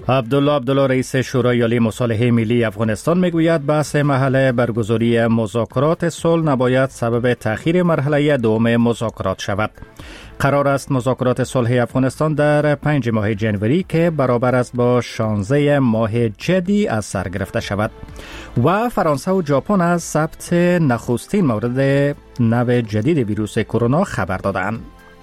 عبدالله رئیس شورای عالی مصالحه ملی افغانستان میگوید بحث محل برگزاری مذاکرات صلح نباید سبب تأخیر مرحله دوم مذاکرات شود. قرار است مذاکرات صلح افغانستان در 5 ماه جنوری که برابر است با 16 ماه جدی از سر گرفته شود و فرانسه و ژاپن از ثبت نخستین مورد نو جدید ویروس کرونا خبر دادند.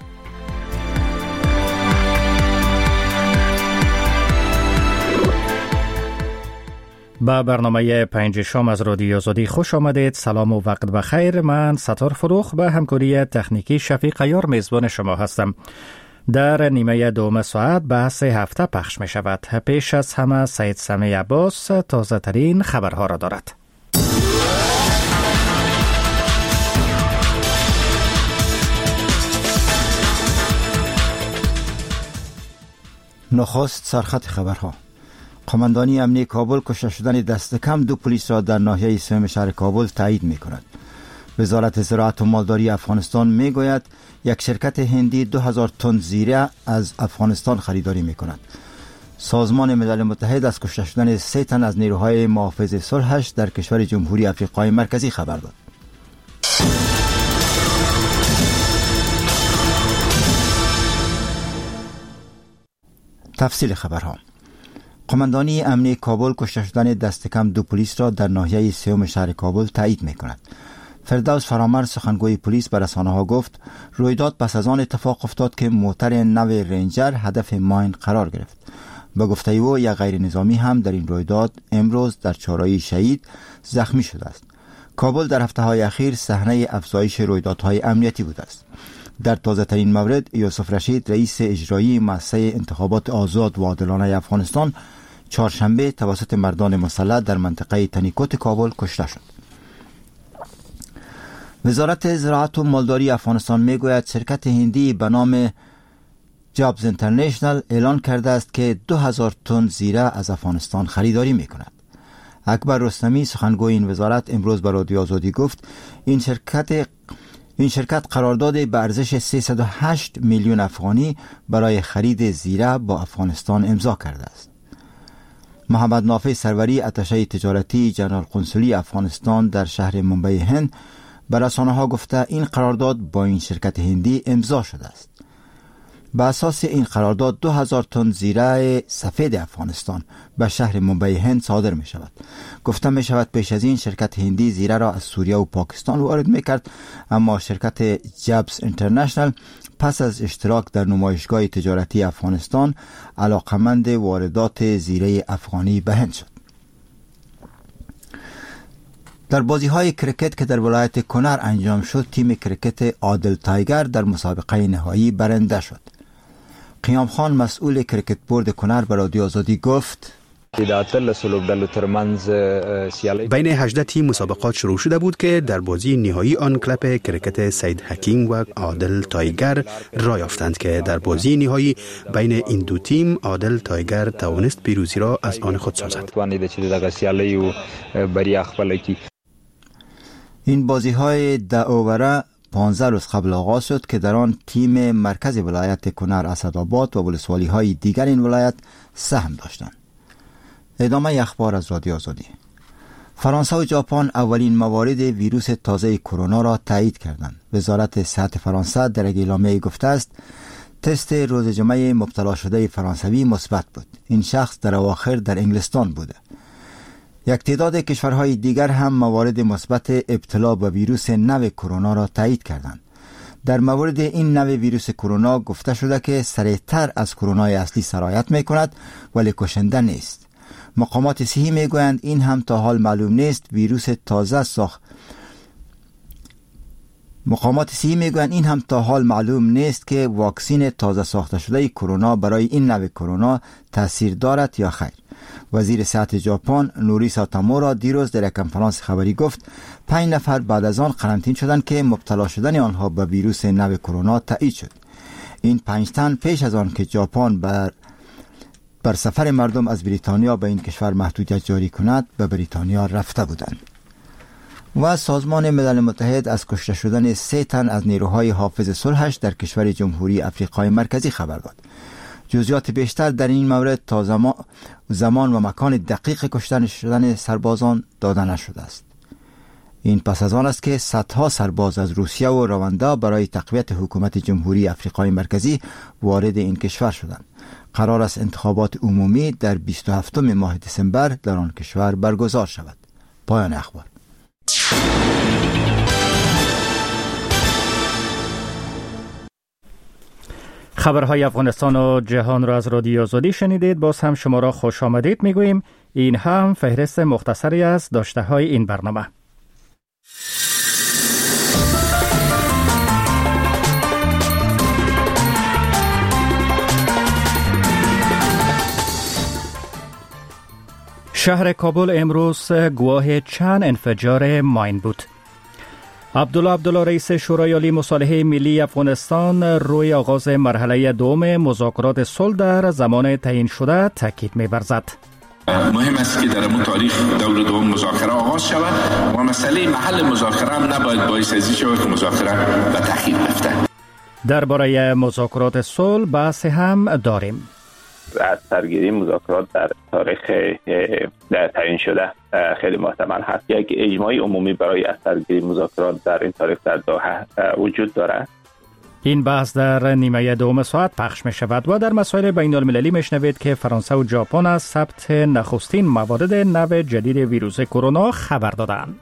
با برنامه 5 شام از رادیو آزادی خوش آمدید. سلام و وقت بخیر. من ستار فروخ به همکاری تکنیکی شفیق عیار میزبان شما هستم. در نیمه دوم ساعت بحث هفته پخش می شود. پیش از همه سید سمیع عباس تازه ترین خبرها را دارد. نخست سرخط خبرها. قماندانی امنیه کابل کشته شدن دست کم 2 پلیس را در ناحیه سوم شهر کابل تایید می کند. وزارت زراعت و مالداری افغانستان می گوید یک شرکت هندی 2000 تن زیره از افغانستان خریداری می کند. سازمان ملل متحد از کشته شدن 3 تن از نیروهای محافظ صلحش در کشور جمهوری آفریقای مرکزی خبر داد. تفصیل خبرها. قماندانی امنیه کابل کشته شدن دست کم 2 پلیس را در ناحیه سوم شهر کابل تایید می کند. فردوس فرامرز سخنگوی پلیس به رسانه‌ها گفت رویداد پس از آن اتفاق افتاد که موتر نو رنجر هدف ماین قرار گرفت. به گفته او یک غیر نظامی هم در این رویداد امروز در چهارراه شهید زخمی شده است. کابل در هفته‌های اخیر صحنه افزایش رویدادهای امنیتی بوده است. در تازه ترین مورد یوسف رشید رئیس اجرایی مؤسسه انتخابات آزاد و عادلانه افغانستان چهارشنبه توسط مردان مسلح در منطقه تنیکوت کابل کشته شد. وزارت زراعت و مالداری افغانستان میگوید شرکت هندی به نام جابز انترنشنال اعلان کرده است که 2000 تن زیره از افغانستان خریداری میکند. اکبر رستمی سخنگوی این وزارت امروز به رادیو آزادی گفت این شرکت قرارداد به ارزش 308 میلیون افغانی برای خرید زیره با افغانستان امضا کرده است. محمد نافع سروری اتشه تجارتی جنرال قنصلی افغانستان در شهر ممبئی هند به رسانه‌ها گفته این قرارداد با این شرکت هندی امضا شده است. به اساس این قرارداد 2000 تن زیره سفید افغانستان به شهر ممبئی هند صادر می شود. گفته می شود پیش از این شرکت هندی زیره را از سوریه و پاکستان وارد می کرد، اما شرکت جابز انترنشنال پس از اشتراک در نمایشگاه تجارتی افغانستان علاقمند واردات زیره افغانی به هند شد. در بازی‌های کرکت که در ولایت کنر انجام شد تیم کرکت عادل تایگر در مسابقه نهایی برنده شد. قیام خان مسئول کرکت بورد کنر به رادیو آزادی گفت بین 18 تیم مسابقات شروع شده بود که در بازی نهایی آن کلب کرکت سید حکیم و عادل تایگر راه یافتند که در بازی نهایی بین این دو تیم عادل تایگر توانست پیروزی را از آن خود سازد. این بازی‌های 10 اووره 15 روز قبل آغاز شد که در آن تیم مرکز ولایت کنر اسدآباد و ولسوالی‌های دیگر این ولایت سهم داشتند. ادامه اخبار از رادیو آزادی. فرانسه و ژاپن اولین موارد ویروس تازه کرونا را تایید کردند. وزارت صحت فرانسه در یک اعلامیه گفته است تست روز جمعه مبتلا شده فرانسوی مثبت بود. این شخص در اواخر در انگلستان بوده. یک تعداد کشورهای دیگر هم موارد مثبت ابتلا به ویروس نو کرونا را تایید کردند. در مورد این نو ویروس کرونا گفته شده که سریعتر از کرونای اصلی سرایت می کند ولی کشنده نیست. مقامات صحی می گویند این هم تا حال معلوم نیست که واکسین تازه ساخته شده کرونا برای این نو کرونا تاثیر دارد یا خیر. وزیر صحت ژاپن نوری ساتامورا دیروز در یک کنفرانس خبری گفت 5 نفر بعد از آن قرنطین شدند که مبتلا شدن آنها به ویروس نو کرونا تایید شد. این 5 تن پیش از آن که ژاپن بر سفر مردم از بریتانیا به این کشور محدودیت جاری کند به بریتانیا رفته بودند. و سازمان ملل متحد از کشته شدن 3 تن از نیروهای حافظ صلحش در کشور جمهوری آفریقای مرکزی خبر داد. جزئیات بیشتر در این مورد تا زمان و مکان دقیق کشته شدن سربازان داده نشده است. این پس از آن است که صدها سرباز از روسیه و رواندا برای تقویت حکومت جمهوری افریقای مرکزی وارد این کشور شدند. قرار است انتخابات عمومی در 27 ماه دسامبر در آن کشور برگزار شود. پایان اخبار. خبرهای افغانستان و جهان را از رادیو آزادی شنیدید. باز هم شما را خوش آمدید میگوییم. این هم فهرست مختصری از داشته های این برنامه. شهر کابل امروز گواه چند انفجار ماین بود. عبدالله رئیس شورای عالی مصالحه ملی افغانستان روی آغاز مرحله دوم مذاکرات صلح در زمان تعیین شده تاکید می‌ورزد. مهم است که در این تاریخ دور دوم مذاکره آغاز شود و مسئله محل مذاکره هم نباید باعث از این شود که مذاکره به تأخیر رفته. درباره مذاکرات صلح بحث هم داریم. از سرگیری مذاکرات در تاریخ تعیین شده خیلی محتمل هست. یک اجماع عمومی برای از سرگیری مذاکرات در این تاریخ در دوحه وجود دارد. این بحث در نیمه دوم ساعت پخش می شود و در مسائل بین المللی می شنوید که فرانسه و ژاپن از ثبت نخستین موارد نو جدید ویروس کرونا خبر دادند.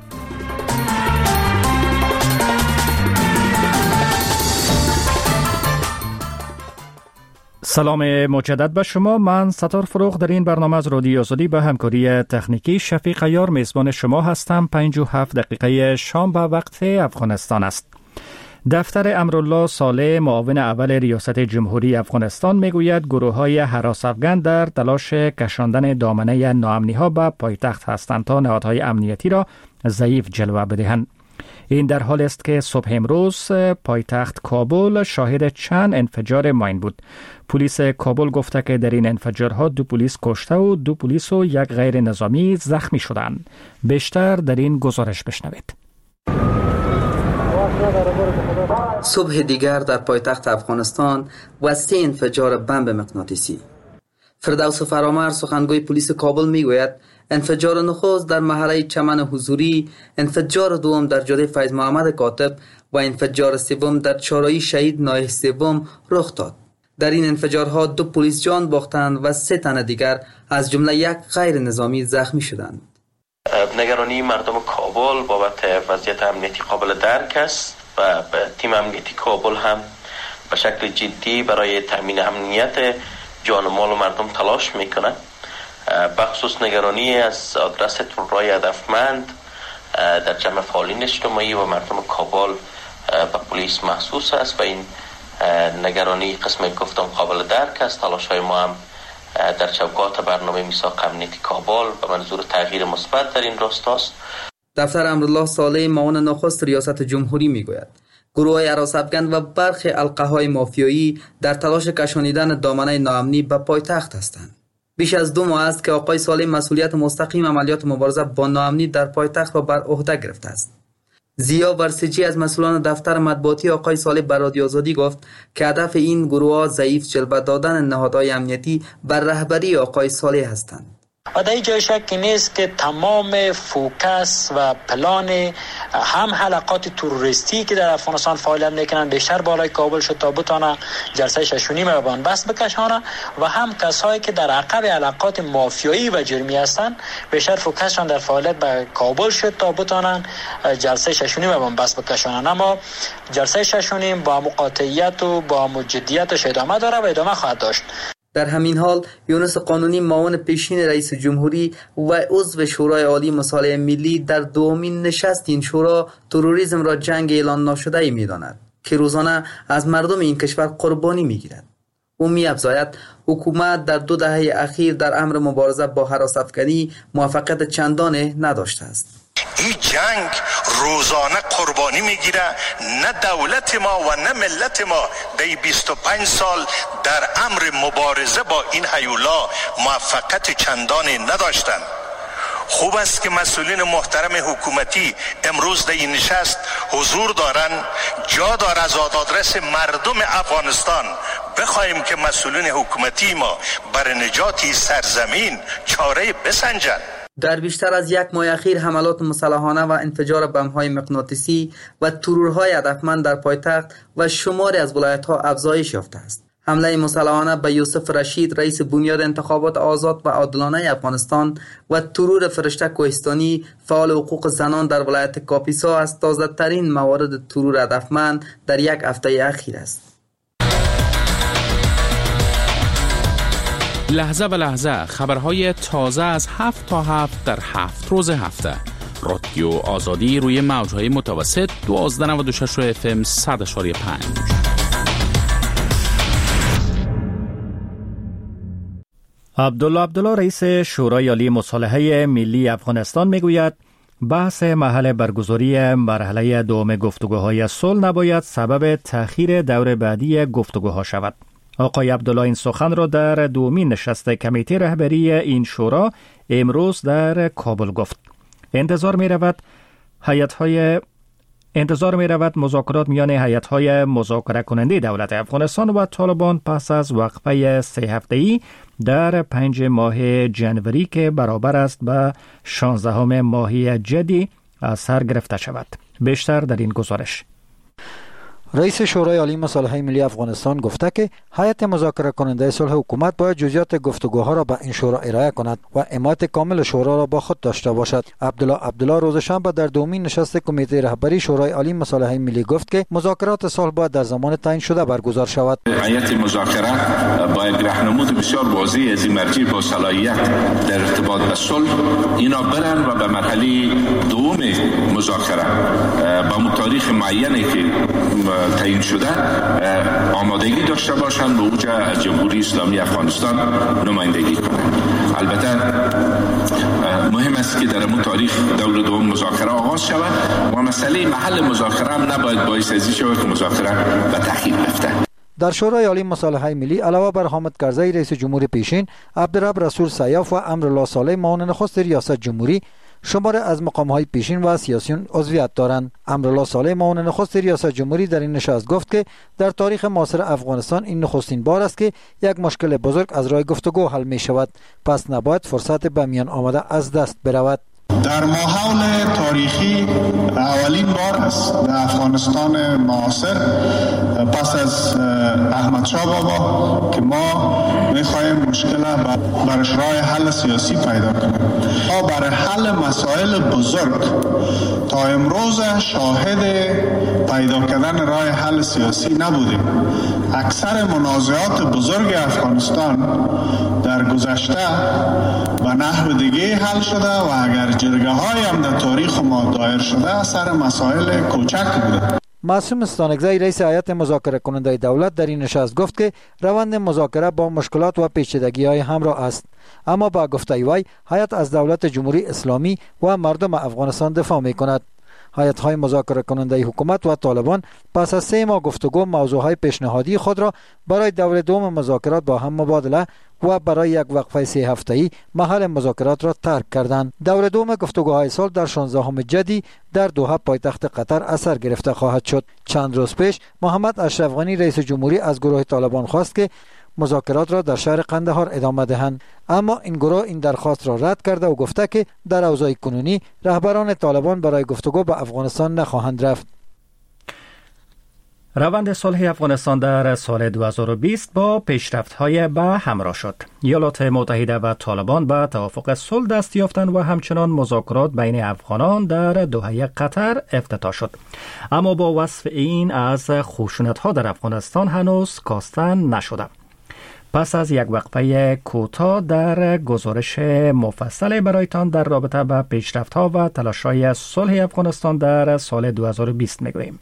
سلام مجدد به شما. من ستار فروغ در این برنامه از رادیو آزادی به همکاری تکنیکی شفیق عیار میزبان شما هستم. 57 دقیقه شام به وقت افغانستان است. دفتر امرالله صالح معاون اول ریاست جمهوری افغانستان میگوید گروه‌های هراس افغان در تلاش کشاندن دامنه ناامنی‌ها به پایتخت هستند تا نهادهای امنیتی را ضعیف جلوه بدهند. این در حال است که صبح امروز پایتخت کابل شاهد چند انفجار ماین بود. پلیس کابل گفته که در این انفجارها 2 پلیس کشته و 2 پلیس و 1 غیر نظامی زخمی شدند. بیشتر در این گزارش بشنوید. صبح دیگر در پایتخت افغانستان و 3 انفجار بمب مغناطیسی. فردوس فرامرد سخنگوی پلیس کابل میگوید انفجار نخست در محله چمن حضوری، انفجار دوم در جاده فیض محمد کاتب و انفجار سوم در چهارراه شهید نایح سوم رخ داد. در این انفجارها 2 پلیس جان باختند و 3 تن دیگر از جمله 1 غیر نظامی زخمی شدند. نگرانی مردم کابل بابت وضعیت امنیتی قابل درک است و تیم امنیتی کابل هم به شکل جدی برای تامین امنیت جان و مال و مردم تلاش میکنه. بخصوص نگرانی از آدرس طرح‌های هدفمند در جمع فعالین اجتماعی و مردم کابل به پلیس محسوس است و این نگرانی قسم گفتم قابل درک است. تلاش‌های ما هم در چوکات برنامه میثاق امنیتی کابل به منظور تغییر مثبت در این راستاست. دفتر امرالله صالح معاون نخست ریاست جمهوری میگوید گروه هراس افغان و برخی القه‌های مافیایی در تلاش کشانیدن دامنه ناامنی به پایتخت هستند. بیش از 2 ماه است که آقای صالح مسئولیت مستقیم عملیات مبارزه با ناامنی در پایتخت را بر عهده گرفته است. زیا ورسجی از مسئولان دفتر مطبوعاتی آقای صالح به رادیو آزادی گفت که هدف این گروه‌ها ضعیف جلوه دادن نهادهای امنیتی بر رهبری آقای صالح هستند. و در جای شکی نیست که تمام فوکس و پلان هم حلقات تروریستی که در افغانستان فعالیت میکنن بیشتر بالای کابل شد تا بتانه جلسه 6 به بنبست بکشانه و هم کسایی که در عقب حلقات مافیایی و جرمی هستن بیشتر فوکسشان در فعالیت به کابل شد تا بتانن جلسه 6 به بنبست بکشانن. اما جلسه 6 با قاطعیت و با جدیتش ادامه داره و ادامه خواهد داشت. در همین حال یونس قانونی معاون پیشین رئیس جمهوری و عضو شورای عالی مصالحه ملی در دومین نشست این شورا تروریسم را جنگ اعلان ناشده می‌داند که روزانه از مردم این کشور قربانی می‌گیرد. او می‌افزاید حکومت در 2 دهه اخیر در امر مبارزه با هراس افغانی موفقیت چندانی نداشته است. این جنگ روزانه قربانی میگیره، نه دولت ما و نه ملت ما در 25 سال در امر مبارزه با این هیولا موفقیت چندانی نداشتند. خوب است که مسئولین محترم حکومتی امروز در این نشست حضور دارند. جا دارد از آدرس مردم افغانستان بخواهیم که مسئولین حکومتی ما برای نجات سرزمین چاره بسنجند. در بیشتر از یک ماه اخیر حملات مسلحانه و انفجار بم‌های مغناطیسی و ترورهای هدفمند در پایتخت و شماری از ولایت‌ها افزایش یافته است. حمله مسلحانه به یوسف رشید رئیس بنیاد انتخابات آزاد و عادلانه افغانستان و ترور فرشته کوهستانی فعال حقوق زنان در ولایت کاپیسا از تازه‌ترین موارد ترور هدفمند در یک هفته اخیر است. لحظه به لحظه خبرهای تازه از 7 تا 7 در 7 روز هفته. رادیو آزادی روی موجهای متوسط 1296 FM 100.5. عبدالله رئیس شورای عالی مصالحه ملی افغانستان میگوید بحث محل برگزاری مرحله دوم گفتگوهای صلح نباید سبب تأخیر دور بعدی گفتگوها شود. آقای عبدالله این سخن را در دومین نشست کمیته رهبری این شورا امروز در کابل گفت. انتظار می رود مذاکرات میان هیئت‌های مذاکره کننده دولت افغانستان و طالبان پس از وقفه 3 هفته‌ای در 5 ماه جنوری که برابر است به 16 ماه جدی از سر گرفته شود. بیشتر در این گزارش. رئیس شورای عالی مصالحه ملی افغانستان گفته که هیئت مذاکره کننده صلح حکومت باید جزئیات گفتگوها را به این شورا ارائه کند و حمایت کامل شورا را با خود داشته باشد. عبدالله روز شنبه در دومین نشست کمیته رهبری شورای عالی مصالحه ملی گفت که مذاکرات صلح باید در زمان تعیین شده برگزار شود. هیئت مذاکره باید راهنمود بسیار واضح از این مرجع با صلاحیت در ارتباط به صلح اینا برن و به مرحله دوم مذاکره با تاریخ معینی که تعیین شده آمادگی داشته باشند به اوجه از جمهوری اسلامی افغانستان نمایندگی کنند. البته مهم است که در اون تاریخ دور دوم مذاکره آغاز شود و مسئله محل مذاکره هم نباید باعث ازی شود که مذاکره به تأخیر بیفته. در شورای عالی مصالحه ملی علاوه بر حامد کرزی رئیس جمهور پیشین، عبدالرب رسول سیاف و امرالله صالح معاون نخست ریاست جمهوری شمار از مقام‌های پیشین و سیاسیون عضویت دارند. امرالله صالح معاون نخست ریاست جمهوری در این نشست گفت که در تاریخ معاصر افغانستان این نخستین بار است که یک مشکل بزرگ از راه گفتگو حل می شود، پس نباید فرصت به میان آمده از دست برود. در ماحول تاریخی اولین بار است در افغانستان معاصر پس از احمد شاه بابا که ما میخواهیم مشکل برش راه حل سیاسی پیدا کنیم. ما برای حل مسائل بزرگ تا امروز شاهد پیدا کردن راه حل سیاسی نبودیم. اکثر منازعات بزرگ افغانستان در گذشته به نحو دیگه حل شده و اگر جرگه های هم در تاریخ ما دایر شده سر مسائل کوچک بوده. معصوم استانکزی رئیس هیئت مذاکره کننده دولت در این نشست گفت که روند مذاکره با مشکلات و پیچیدگی‌های همراه است، اما با گفته وی هیئت از دولت جمهوری اسلامی و مردم افغانستان دفاع می‌کند. هیئت‌های مذاکره کننده حکومت و طالبان پس از 3 ماه گفتگو موضوعهای پیشنهادی خود را برای دور دوم مذاکرات با هم مبادله و برای یک وقفه 3 هفته‌ای محل مذاکرات را ترک کردند. دور دوم گفتگوهای صلح در 16 جدی در دوحه پایتخت قطر اثر گرفته خواهد شد. چند روز پیش محمد اشرف غنی رئیس جمهوری از گروه طالبان خواست که مذاکرات را در شهر قندهار ادامه دهند، اما این گروه این درخواست را رد کرده و گفته که در اوضاع کنونی رهبران طالبان برای گفتگو به افغانستان نخواهند رفت. روند صلح افغانستان در سال 2020 با پیشرفت‌های به همراه شد. ایالات متحده و طالبان به توافق صلح دست یافتند و همچنان مذاکرات بین افغانان در دوحه قطر افتتاح شد. اما با وصف این از خشونت‌ها در افغانستان هنوز کاسته نشده. پس از یک وقفه کوتاه در گزارش مفصل برایتان در رابطه با پیشرفت‌ها و تلاش‌های صلح افغانستان در سال 2020 می‌گوییم.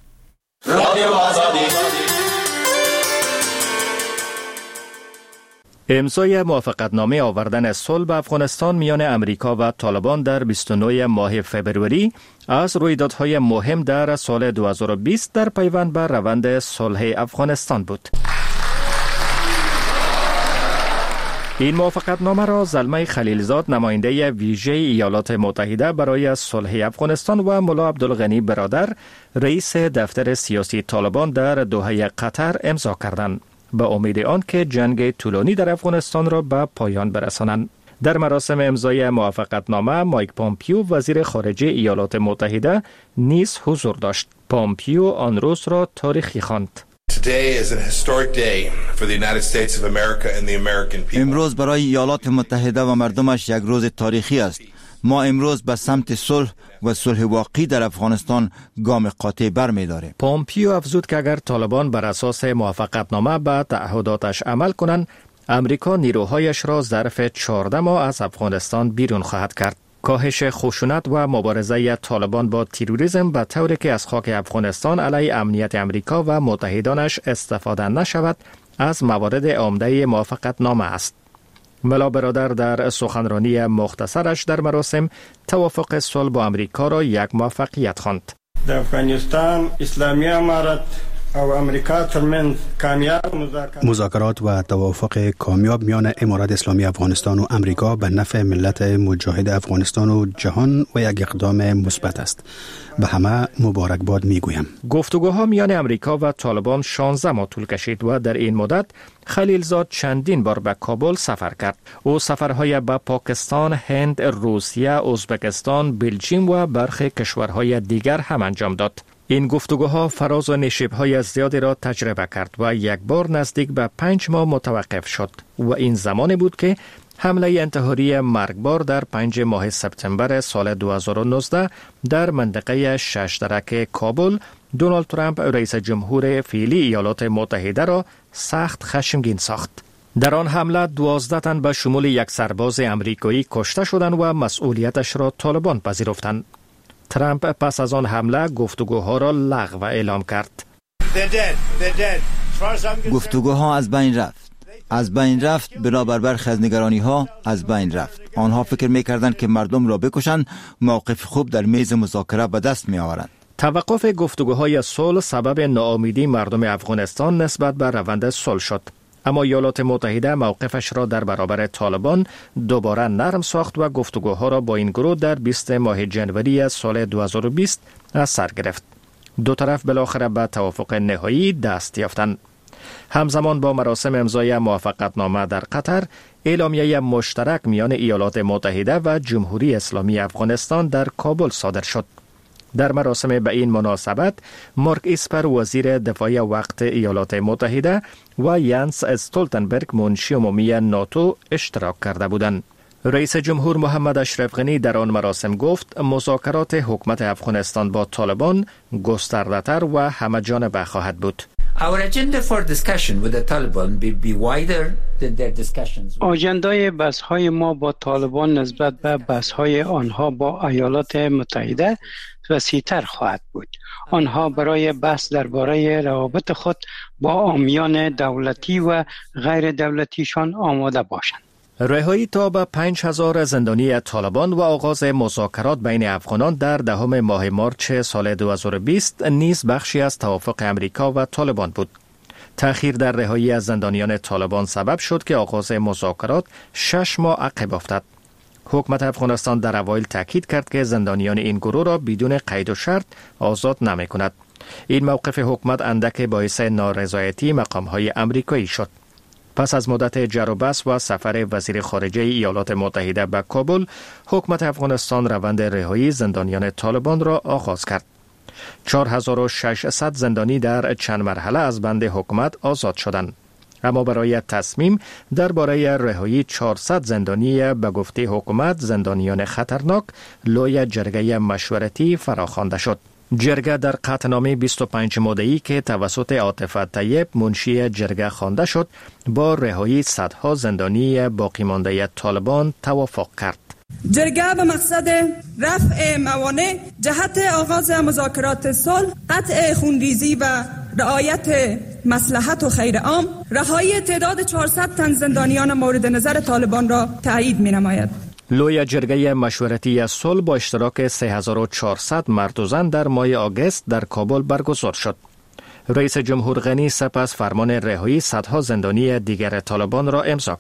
امضای موافقتنامه آوردن صلح به افغانستان میان امریکا و طالبان در 29 ماه فبروری از رویدادهای مهم در سال 2020 در پیوند به روند صلح افغانستان بود. این موافقتنامه را زلمه خلیلزاد نماینده ویژه ایالات متحده برای صلح افغانستان و ملا عبدالغنی برادر رئیس دفتر سیاسی طالبان در دوحه قطر امضا کردند به امید آن که جنگ طولانی در افغانستان را به پایان برسانند. در مراسم امضای موافقتنامه مایک پومپیو وزیر خارجه ایالات متحده نیز حضور داشت. پومپیو آن روز را تاریخی خواند. امروز برای ایالات متحده و مردمش یک روز تاریخی است. ما امروز به سمت صلح و صلح واقعی در افغانستان گام قاطع برمی‌داریم. پومپیو افزود که اگر طالبان بر اساس موافقتنامه به تعهداتش عمل کنند، امریکا نیروهایش را ظرف 14 ماه از افغانستان بیرون خواهد کرد. کاهش خشونت و مبارزه طالبان با تروریسم به طوری که از خاک افغانستان علیه امنیت امریکا و متحدانش استفاده نشود از موارد عمده موافقتنامه است. ملا برادر در سخنرانی مختصرش در مراسم توافق صلح با امریکا را یک موفقیت خواند. در افغانستان اسلامی امارت او امریکا ترمن کامیاب مذاکرات و توافق کامیاب میان امارت اسلامی افغانستان و امریکا به نفع ملت مجاهد افغانستان و جهان و یک اقدام مثبت است. به همه مبارکباد میگویم. گفتگوها میان امریکا و طالبان 16 ماه طول کشید و در این مدت خلیلزاد چندین بار به کابل سفر کرد. او سفرهای به پاکستان، هند، روسیه، ازبکستان، بلژیم و برخی کشورهای دیگر هم انجام داد. این گفتگوها فراز و نشیب‌های زیادی را تجربه کرد و یک بار نزدیک به 5 ماه متوقف شد و این زمانی بود که حمله انتحاری مرگبار در 5 ماه سپتامبر سال 2019 در منطقه ششترک کابل دونالد ترامپ رئیس جمهور فعلی ایالات متحده را سخت خشمگین ساخت. در آن حمله 12 تن به شمول یک سرباز امریکایی کشته شدند و مسئولیتش را طالبان پذیرفتند. ترامپ پس از آن حمله گفتگوها را لغو اعلام کرد. گفتگوها از بین رفت بنابر برخی از نگرانی ها از بین رفت. آنها فکر می‌کردند که مردم را بکشند، موقف خوب در میز مذاکره به دست می‌آورند. توقف گفتگوهای صلح سبب ناامیدی مردم افغانستان نسبت به روند صلح شد. اما ایالات متحده موقفش را در برابر طالبان دوباره نرم ساخت و گفتگوها را با این گروه در 20 ماه جنوری سال 2020 از سر گرفت. دو طرف بالاخره به توافق نهایی دست یافتند. همزمان با مراسم امضای موافقتنامه در قطر، اعلامیه مشترک میان ایالات متحده و جمهوری اسلامی افغانستان در کابل صادر شد. در مراسم به این مناسبت مارک اسپر وزیر دفاع وقت ایالات متحده و یانس استولتنبرگ منشی عمومی ناتو اشتراک کرده بودند. رئیس جمهور محمد اشرف غنی در آن مراسم گفت مذاکرات حکومت افغانستان با طالبان گسترده‌تر و همه‌جانبه خواهد بود. آژندای بحث‌های ما با طالبان نسبت به بحث‌های آنها با ایالات متحده وسیع‌تر خواهد بود. آنها برای بحث درباره روابط خود با عامیان دولتی و غیر دولتیشان آماده باشند. رهایی تا به 5000 زندانی طالبان و آغاز مذاکرات بین افغانان در 10 ماه مارچ سال 2020 نیز بخشی از توافق امریکا و طالبان بود. تأخیر در رهایی از زندانیان طالبان سبب شد که آغاز مذاکرات 6 ماه عقب افتاد. حکومت افغانستان در اوایل تاکید کرد که زندانیان این گروه را بدون قید و شرط آزاد نمی‌کند. این موقف حکومت اندک باعث نارضایتی مقام‌های آمریکایی شد. پس از مدت جر و بحث و سفر وزیر خارجه ایالات متحده به کابل، حکومت افغانستان روند رهایی زندانیان طالبان را آغاز کرد. 4600 زندانی در چند مرحله از بند حکومت آزاد شدند. اما برای تصمیم درباره رهایی 400 زندانی به گفته حکومت زندانیان خطرناک، لوی جرگه مشورتی فراخوانده شد. جرگه در قطعنامه 25 ماده‌ای که توسط عاطف طیب منشی جرگه خوانده شد، با رهایی صدها زندانی باقی مانده طالبان توافق کرد. جرگه به مقصد رفع موانع جهت آغاز مذاکرات صلح، قطع خونریزی و رعایت مصلحت و خیر عام، رهایی تعداد 400 تن زندانیان مورد نظر طالبان را تایید می‌نماید. لوی جرگه مشورتی صلح با اشتراک 3400 مرد و زن در ماه آگوست در کابل برگزار شد. رئیس جمهور غنی سپس فرمان رهایی صدها زندانی دیگر طالبان را امضا کرد.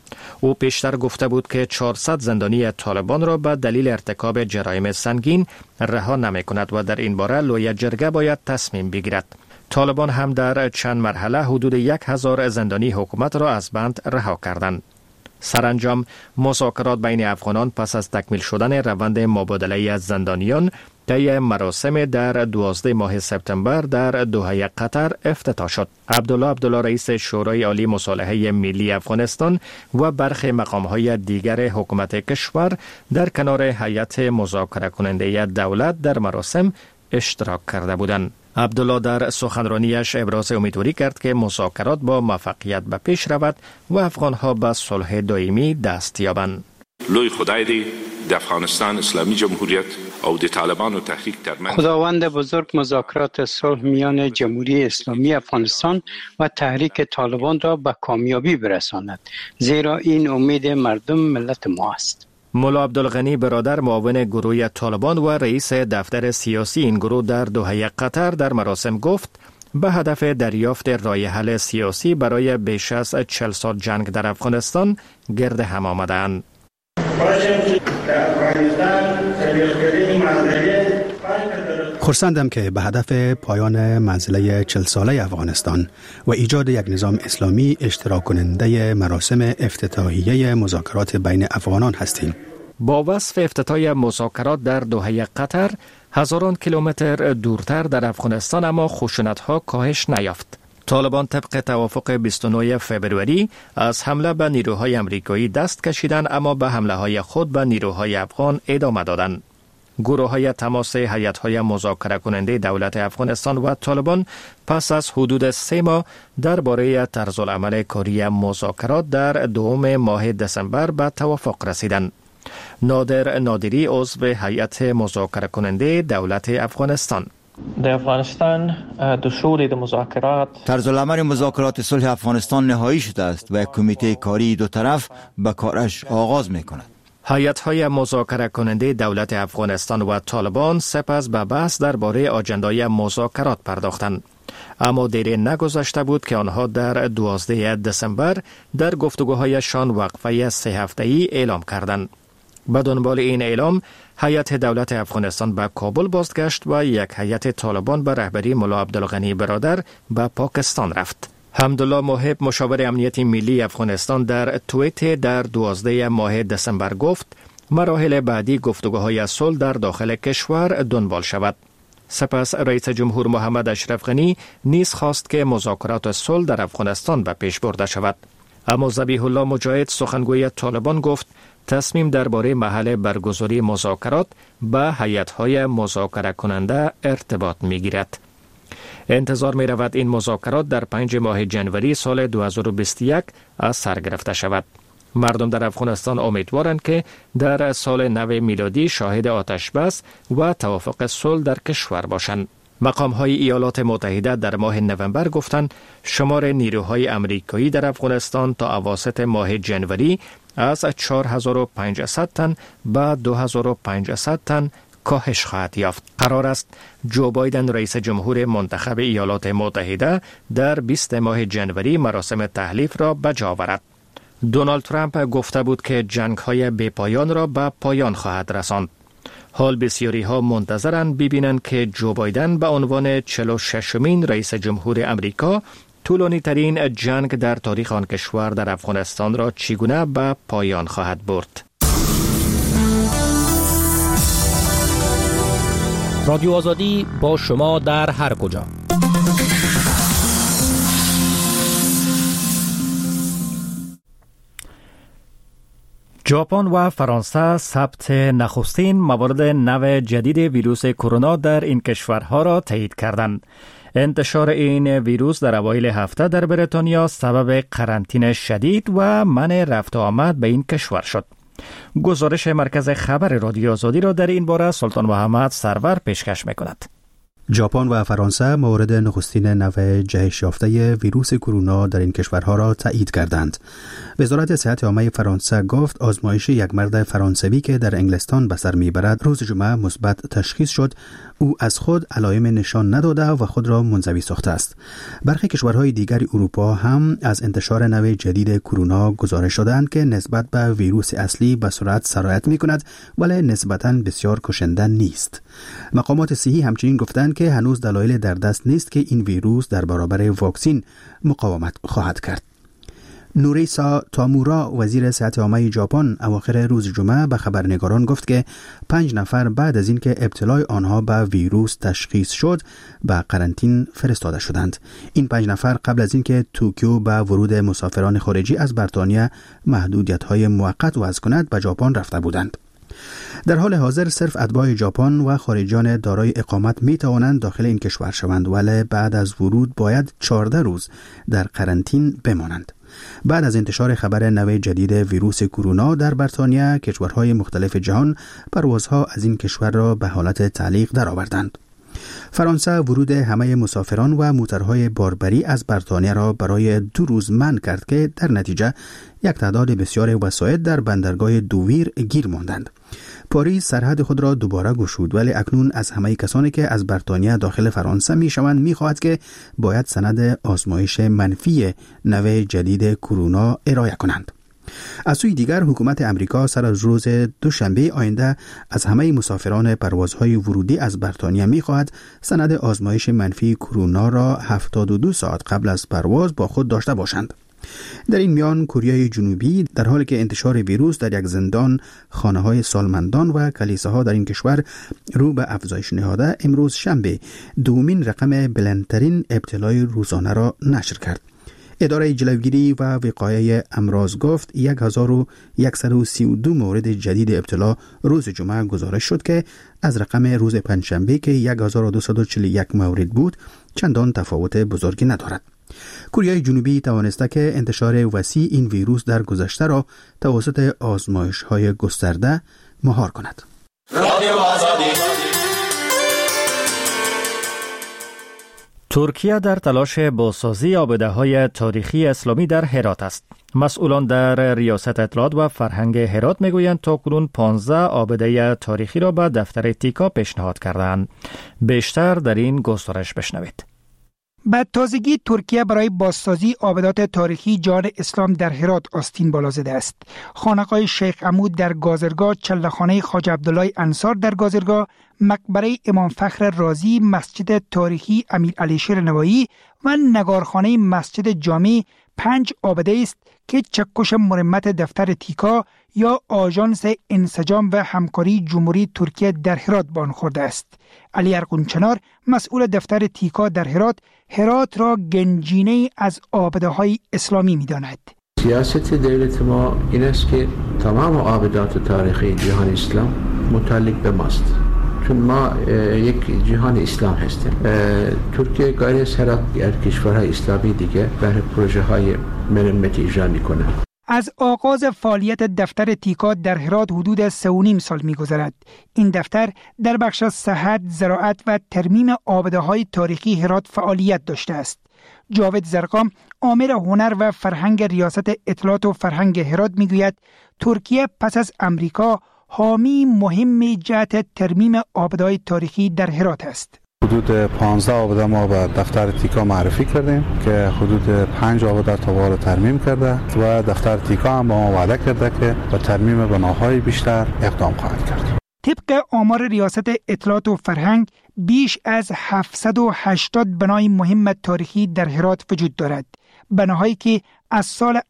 او پیشتر گفته بود که 400 زندانی طالبان را به دلیل ارتکاب جرایم سنگین رها نمی کند و در این باره لوی جرگه باید تصمیم بگیرد. طالبان هم در چند مرحله حدود 1000 زندانی حکومت را از بند رها کردند. سرانجام مذاکرات بین افغانان پس از تکمیل شدن روند مبادله از زندانیان طی مراسم در 12 ماه سپتامبر در دوحه قطر افتتاح شد. عبدالله رئیس شورای عالی مصالحه ملی افغانستان و برخی مقام‌های دیگر حکومت کشور در کنار هیئت مذاکره کننده دولت در مراسم اشتراک کرده بودند. عبدالله در سخنرانیش ابراز امیدواری کرد که مذاکرات با موفقیت به پیش رود و افغان‌ها به صلح دائمی دست یابند. لوی خدای دی د افغانستان اسلامی جمهوریت او د طالبانو تحریک ترمنځ خداوند بزرگ مذاکرات صلح میان جمهوری اسلامی افغانستان و تحریک طالبان را به کامیابی برساند، زیرا این امید مردم ملت ما است. مولا عبدالغنی برادر معاون گروه طالبان و رئیس دفتر سیاسی این گروه در دوحه قطر در مراسم گفت به هدف دریافت راه حل سیاسی برای بیش از 40 سال جنگ در افغانستان گرد هم آمدند. خرسندم که به هدف پایان منزله 40 ساله افغانستان و ایجاد یک نظام اسلامی اشتراک کننده مراسم افتتاحیه مذاکرات بین افغانان هستیم. با وصف افتتاح مذاکرات در دوحه قطر، هزاران کیلومتر دورتر در افغانستان اما خشونت‌ها کاهش نیافت. طالبان طبق توافق 29 فوریه از حمله به نیروهای امریکایی دست کشیدند، اما به حمله‌های خود به نیروهای افغان ادامه دادند. گروه‌های تماس هیئت‌های مذاکره کننده دولت افغانستان و طالبان پس از حدود 3 ماه درباره طرزالعمل کاری مذاکرات در دوم ماه دسامبر به توافق رسیدند. نادر نادری عضو هیئت مذاکره کننده دولت افغانستان: در افغانستان دستور مذاکرات طرزالعمل مذاکرات صلح افغانستان نهایی شده است و کمیته کاری دو طرف به کارش آغاز می‌کند. هیئت‌های مذاکره کننده دولت افغانستان و طالبان سپس به بحث درباره آجندای مذاکرات پرداختند، اما دیری نگذشته بود که آنها در 12 دسامبر در گفتگوهایشان وقفه 3 هفته‌ای اعلام کردند. به دنبال این اعلام هیئت دولت افغانستان به کابل بازگشت و یک هیئت طالبان به رهبری مولا عبدالغنی برادر به پاکستان رفت. حمدالله محب مشاور امنیت ملی افغانستان در توییت در 12 ماه دسامبر گفت مراحل بعدی گفتگوهای صلح در داخل کشور دنبال شود. سپس رئیس جمهور محمد اشرف غنی نیز خواست که مذاکرات صلح در افغانستان به پیش برده شود. اما ذبیح الله مجاهد سخنگوی طالبان گفت تصمیم درباره محل برگزاری مذاکرات به هیئت‌های مذاکره کننده ارتباط می‌گیرد. انتظار می رود این مذاکرات در 5 ماه جنوری سال 2021 از سر گرفته شود. مردم در افغانستان امیدوارند که در سال نو میلادی شاهد آتشبس و توافق صلح در کشور باشند. مقام‌های ایالات متحده در ماه نوامبر گفتند شمار نیروهای امریکایی در افغانستان تا اواسط ماه جنوری از 4500 تن به 2500 تن کاهش خواهد یافت. قرار است جو بایدن رئیس جمهور منتخب ایالات متحده در 20 ماه جنوری مراسم تحلیف را به جا آورد. دونالد ترامپ گفته بود که جنگ‌های بی‌پایان را به پایان خواهد رساند. حال بسیاری ها منتظرند ببینند که جو بایدن به عنوان 46مین رئیس جمهور امریکا طولانی ترین جنگ در تاریخ آن کشور در افغانستان را چگونه به پایان خواهد برد. رادیو آزادی با شما در هر کجا. ژاپن و فرانسه ثبت نخستین موارد نو جدید ویروس کرونا در این کشورها را تایید کردند. انتشار این ویروس در اوایل هفته در بریتانیا سبب قرنطینه شدید و منع رفت و آمد به این کشور شد. گزارش مرکز خبر رادیو آزادی را در این باره سلطان محمد سرور پیشکش می‌کند. ژاپن و فرانسه مورد نخستین نوع جهش یافته ویروس کرونا در این کشورها را تایید کردند. وزارت صحت عامه فرانسه گفت آزمایش یک مرد فرانسوی که در انگلستان به سر میبرد روز جمعه مثبت تشخیص شد. او از خود علائم نشان نداده و خود را منزوی ساخته است. برخی کشورهای دیگر اروپا هم از انتشار نوع جدید کرونا گزارش شدند که نسبت به ویروس اصلی به سرعت سرایت می‌کند ولی نسبتاً بسیار کشنده نیست. مقامات صحی همچنین گفتند که هنوز دلایل در دست نیست که این ویروس در برابر واکسن مقاومت خواهد کرد. نوریسا تامورا وزیر صحت عامه ژاپن اواخر روز جمعه به خبرنگاران گفت که 5 نفر بعد از اینکه ابتلای آنها به ویروس تشخیص شد به قرنطینه فرستاده شدند. این 5 نفر قبل از اینکه توکیو به ورود مسافران خارجی از بریتانیا محدودیت‌های موقت وضع کند به ژاپن رفته بودند. در حال حاضر صرف اتباع ژاپن و خارجیان دارای اقامت می توانند داخل این کشور شوند ولی بعد از ورود باید 14 روز در قرنطینه بمانند. بعد از انتشار خبر نوع جدید ویروس کرونا در بریتانیا، کشورهای مختلف جهان پروازها از این کشور را به حالت تعلیق درآوردند. فرانسه ورود همه مسافران و موترهای باربری از بریتانیا را برای 2 روز منع کرد که در نتیجه یک تعداد بسیار وسایط در بندرگاه دوویر گیر ماندند. پاریس سرحد خود را دوباره گشود ولی اکنون از همه کسانی که از بریتانیا داخل فرانسه میشوند میخواهد که باید سند آزمایش منفی نوع جدید کرونا ارائه کنند. از سوی دیگر حکومت امریکا سر از روز دوشنبه آینده از همه مسافران پروازهای ورودی از بریتانیا می‌خواهد سند آزمایش منفی کرونا را 72 ساعت قبل از پرواز با خود داشته باشند. در این میان کره جنوبی در حالی که انتشار ویروس در یک زندان، خانه‌های سالمندان و کلیساها در این کشور رو به افزایش نهاده، امروز شنبه دومین رقم بلندترین ابتلای روزانه را نشر کرد. اداره جلوگیری و وقایع امراض گفت 1132 مورد جدید ابتلا روز جمعه گزارش شد که از رقم روز پنجشنبه که 1241 مورد بود چندان تفاوت بزرگی ندارد. کره جنوبی توانسته که انتشار وسیع این ویروس در گذشته را توسط آزمایش‌های گسترده مهار کند. ترکیه در تلاش بازسازی آبده‌های تاریخی اسلامی در هرات است. مسئولان در ریاست اطلاعات و فرهنگ هرات میگویند تاکنون 15 آبده تاریخی را به دفتر تیکا پیشنهاد کردند. بیشتر در این گزارش بشنوید. به تازگی ترکیه برای بازسازی آبدات تاریخی جان اسلام در هرات آستین بالا زده است. خانقاه شیخ عمود در گازرگاه، چله‌خانه خواجه عبدالله انصار در گازرگاه، مقبره امام فخر رازی، مسجد تاریخی امیر علی شیر نوایی و نگارخانه مسجد جامع 5 آبده است که چکش مرمت دفتر تیکا یا آژانس انسجام و همکاری جمهوری ترکیه در هرات به آن خورده است. علی ارغونچنار مسئول دفتر تیکا در هرات را گنجینه از آبده‌های اسلامی می‌داند. سیاست دولت ما این است که تمام آبدات تاریخی جهان اسلام متعلق به ماست، چون ما یک جهان اسلام هستیم. ترکیه گاهی از هرات کشورهای اسلامی دیگه برای پروژه های مرمتی اجرا میکنه. از آغاز فعالیت دفتر تیکا در هرات حدود 3.5 سال می‌گذرد. این دفتر در بخش صحت، زراعت و ترمیم آبده‌های تاریخی هرات فعالیت داشته است. جاوید زرقام، آمر هنر و فرهنگ ریاست اطلاعات و فرهنگ هرات میگوید ترکیه پس از امریکا حامی مهم جهت ترمیم آبده‌های تاریخی در هرات است. حدود 15 آبده ما به دفتر تیکا معرفی کردیم که حدود 5 آبده تا ترمیم کرده و دفتر تیکا هم با ما وعده کرده که به ترمیم بناهای بیشتر اقدام خواهد کرد. طبق آمار ریاست اطلاعات و فرهنگ بیش از 780 بنای مهم تاریخی در هرات وجود دارد. بناهایی که از سال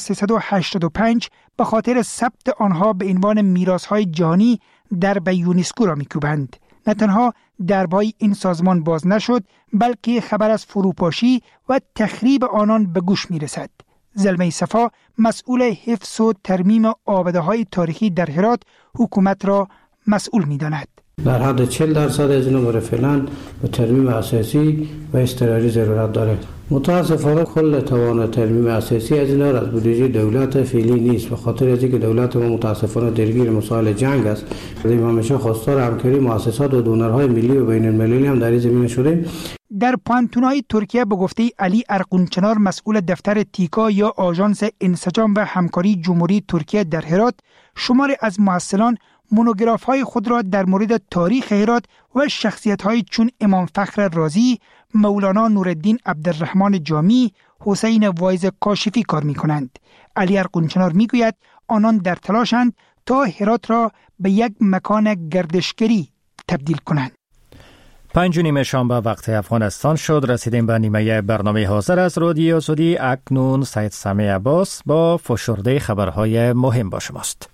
1385 به خاطر ثبت آنها به عنوان میراث‌های جهانی درب یونسکو را می‌کوبند. نه تنها دربای این سازمان باز نشد، بلکه خبر از فروپاشی و تخریب آنان به گوش می‌رسد. زلمه صفا مسئول حفظ و ترمیم آبده‌های تاریخی در هرات حکومت را مسئول می‌داند. در حد 40% از اینا برای فعلا به ترمیم اساسی و اضطراری ضرورت داره. متاسفانه کل توان ترمیم اساسی از اینا از بودجه دولت فعلی نیست، به خاطر از اینکه دولت ما متاسفانه درگیر مسائل جنگ است. ما همیشه خواستار همکاری مؤسسات و دونرهای ملی و بین المللی هم در این زمینه شدیم. در پانتونای ترکیه به گفته علی ارقونچنار مسئول دفتر تیکا یا آژانس انسجام و همکاری جمهوری ترکیه در هرات، شماری از مؤثران مونوگراف های خود را در مورد تاریخ هرات و شخصیت های چون امام فخر رازی، مولانا نورالدین عبدالرحمن جامی، حسین وایز کاشفی کار می کنند. علی ارقونچنار می گوید آنان در تلاشند تا هرات را به یک مکان گردشگری تبدیل کنند. 5:30 شنبه وقت افغانستان شد. رسیدیم به نیمه برنامه حاضر از رادیو آزادی. اکنون سید سامی عباس با فشرده خبرهای مهم با شماست.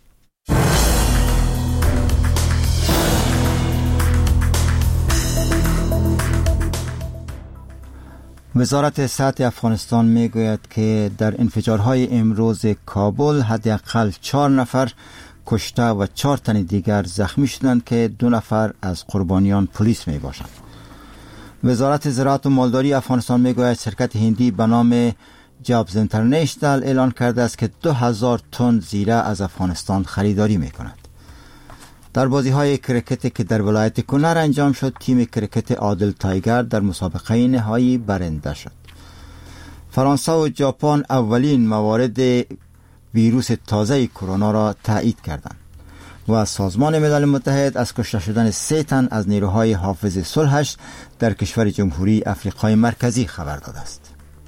وزارت صحت افغانستان می گوید که در انفجارهای امروز کابل حداقل 4 نفر کشته و 4 تن دیگر زخمی شدند که 2 نفر از قربانیان پلیس می باشند. وزارت زراعت و مالداری افغانستان می گوید شرکت هندی به نام جابز انترنشنال اعلان کرده است که 2000 تن زیره از افغانستان خریداری می کند. در بازی های کرکت که در ولایت کنر انجام شد، تیم کرکت عادل تایگر در مسابقه نهایی برنده شد. فرانسه و ژاپن اولین موارد ویروس تازه کرونا را تایید کردند و سازمان ملل متحد از کشته شدن 3 تن از نیروهای حافظ صلحش در کشور جمهوری افریقای مرکزی خبر داده است.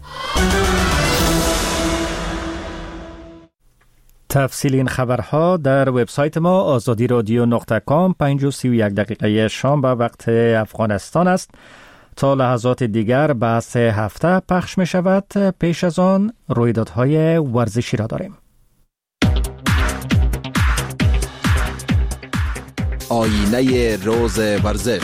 تفصیل این خبرها در وبسایت ما azadiradyo.com. 5:31 شنبه وقت افغانستان است. تا لحظات دیگر بحث هفته پخش می شود. پیش از آن رویدادهای ورزشی را داریم. آینه روز ورزش.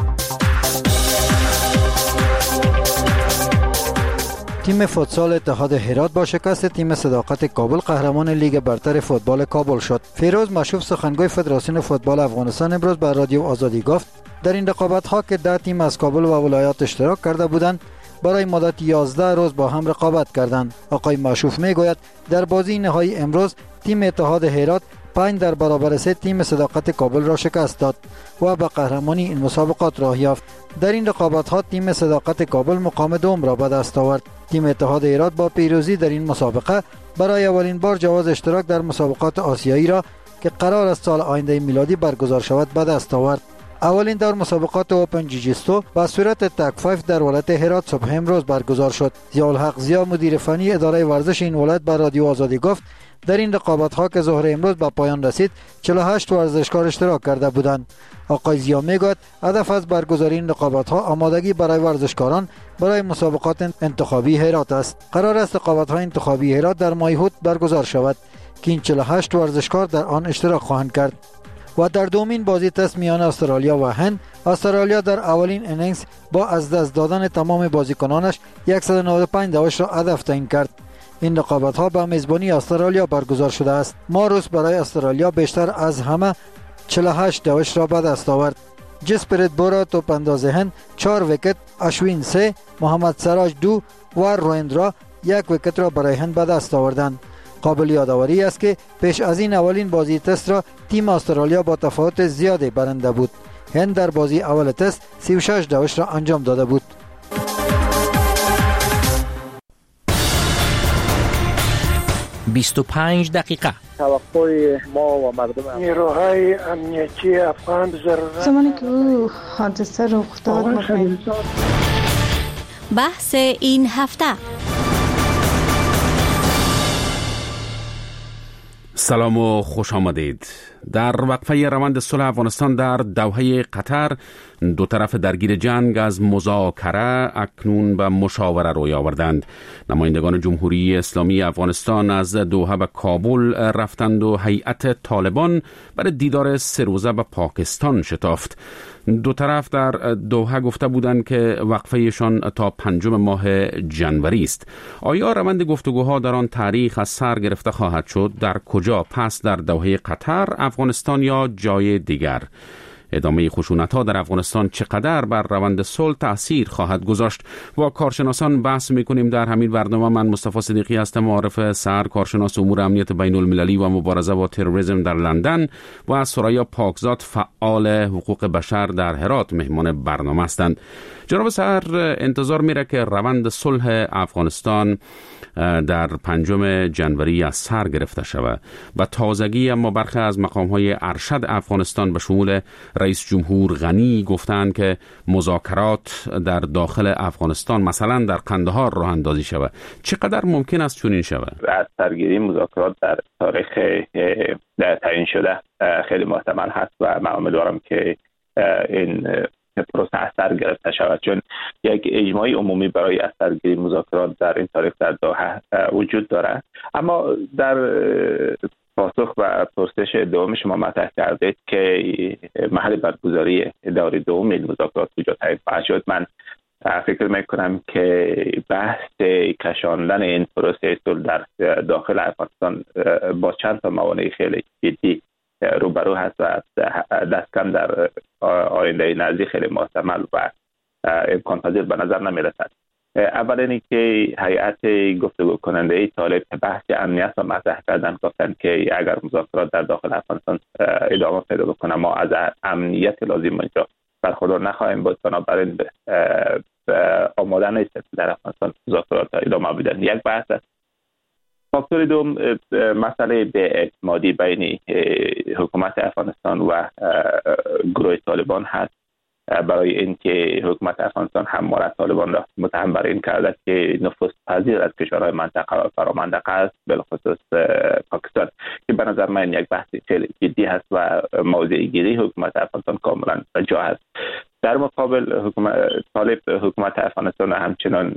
تیم فوتسال اتحاد هرات با شکست تیم صداقت کابل قهرمان لیگ برتر فوتبال کابل شد. فیروز مشوف سخنگوی فدراسیون فوتبال افغانستان امروز به رادیو آزادی گفت در این رقابت‌ها که 10 تیم از کابل و ولایات اشتراک کرده بودند، برای مدت 11 روز با هم رقابت کردند. آقای مشوف میگوید در بازی نهایی امروز تیم اتحاد هرات 5 در برابر 3 تیم صداقت کابل را شکست داد و به قهرمانی این مسابقات راه یافت. در این رقابت‌ها تیم صداقت کابل مقام دوم را به دست آورد. تیم اتحاد هرات با پیروزی در این مسابقه برای اولین بار جواز اشتراک در مسابقات آسیایی را که قرار است سال آینده میلادی برگزار شود به دست آورد. اولین دور مسابقات اوپن جیجیستو با صورت تک 5 در ولایت هرات صبح امروز برگزار شد. ضیاءالحق ضیا مدیر فنی اداره ورزش این ولایت به رادیو آزادی گفت در این رقابت‌ها که ظهر امروز به پایان رسید 48 ورزشکار اشتراک کرده بودند. آقای ضیا میگوید هدف از برگزاری این رقابت‌ها آمادگی برای ورزشکاران برای مسابقات انتخابی هرات است. قرار است رقابت‌های انتخابی هرات در ماه هوت برگزار شود که این 48 ورزشکار در آن اشتراک خواهند کرد. و در دومین بازی تست میان استرالیا و هند، استرالیا در اولین انینگز با از دست دادن تمام بازیکنانش 195 دوش را هدف تعیین کرد. این رقابت‌ها به میزبانی استرالیا برگزار شده است. ماروس برای استرالیا بیشتر از همه 48 دوش را به دست آورد. جسپریت بورا توپ انداز هند 4 ویکت، اشوین 3، محمد سراج 2 و رویندرا 1 ویکت را برای هند به دست آوردند. قابل یادآوری است که پیش از این اولین بازی تست را تیم استرالیا با تفاوت زیادی برنده بود. هند در بازی اول تست 36 دوش را انجام داده بود. «25 دقیقه». توقع ما و مردم نیروهای امنیتی افغان ضرورت زمانی که او حادثه رخ داد بحث این هفته. سلام و خوش آمدید. در وقفه روند صلح افغانستان در دوحه قطر، دو طرف درگیر جنگ از مذاکره اکنون به مشاوره روی آوردند. نمایندگان جمهوری اسلامی افغانستان از دوحه به کابل رفتند و هیئت طالبان برای دیدار 3 روزه به پاکستان شتافت. دو طرف در دوحه گفته بودند که وقفهشان تا 5 ماه جنوری است. آیا روند گفتگوها در آن تاریخ از سر گرفته خواهد شد؟ در کجا؟ پس در دوحه قطر، افغانستان یا جای دیگر؟ ادامه خشونت‌ها در افغانستان چقدر بر روند صلح تأثیر خواهد گذاشت. با کارشناسان بحث می‌کنیم در همین برنامه. من مصطفی صدیقی هستم، معارف سر کارشناس امور امنیت بین‌المللی و مبارزه با تروریسم در لندن، و سریا پاکزاد فعال حقوق بشر در هرات مهمان برنامه هستند. جناب سر، انتظار میره که روند صلح افغانستان در 5 جنوری از سر گرفته شود و تازگی اما برخی از مقام‌های ارشد افغانستان به شمول رئیس جمهور غنی گفتند که مذاکرات در داخل افغانستان مثلا در قندهار راه اندازی شود. چقدر ممکن است چنین شود؟ از سرگیری مذاکرات در تاریخ تعیین شده خیلی محتمل هست و من امیدوارم که این پروسه از سر گرفته شود، چون یک اجماعی عمومی برای از سرگیری مذاکرات در این تاریخ در دوحه وجود دارد. اما در پاسخ و پرسش دوم شما مطرح کردید که محل برگزاری دور دوم این مذاکرات کجا تعیین خواهد شد. من فکر میکنم که بحث کشاندن این پروسه صلح در داخل افغانستان با چند تا موانع خیلی جدی روبرو هست و دست کم در آینده نزدیک خیلی محتمل و امکان پذیر به نظر نمی رسد. اول اینی که هیئت گفتگو کننده طالب بحث امنیت را مطرح کردن، گفتن که اگر مذاکرات در داخل افغانستان ادامه پیدا بکنه ما از امنیت لازم اینجا برخوردار نخواهیم بود، بنابراین آماده نیست در افغانستان مذاکرات ادامه بدن. یک بحث است. فاکتور دوم مسئله بی‌اعتمادی بین حکومت افغانستان و گروه طالبان هست، برای اینکه حکومت افغانستان همواره طالبان را متهم بر این کرده که نفوذ پذیر از کشورهای منطقه و فرامنطقه است، بالخصوص پاکستان، که به نظر من یک بحث خیلی جدی هست و موضع گیری حکومت افغانستان کاملا جا هست. در مقابل طالب حکومت افغانستان همچنان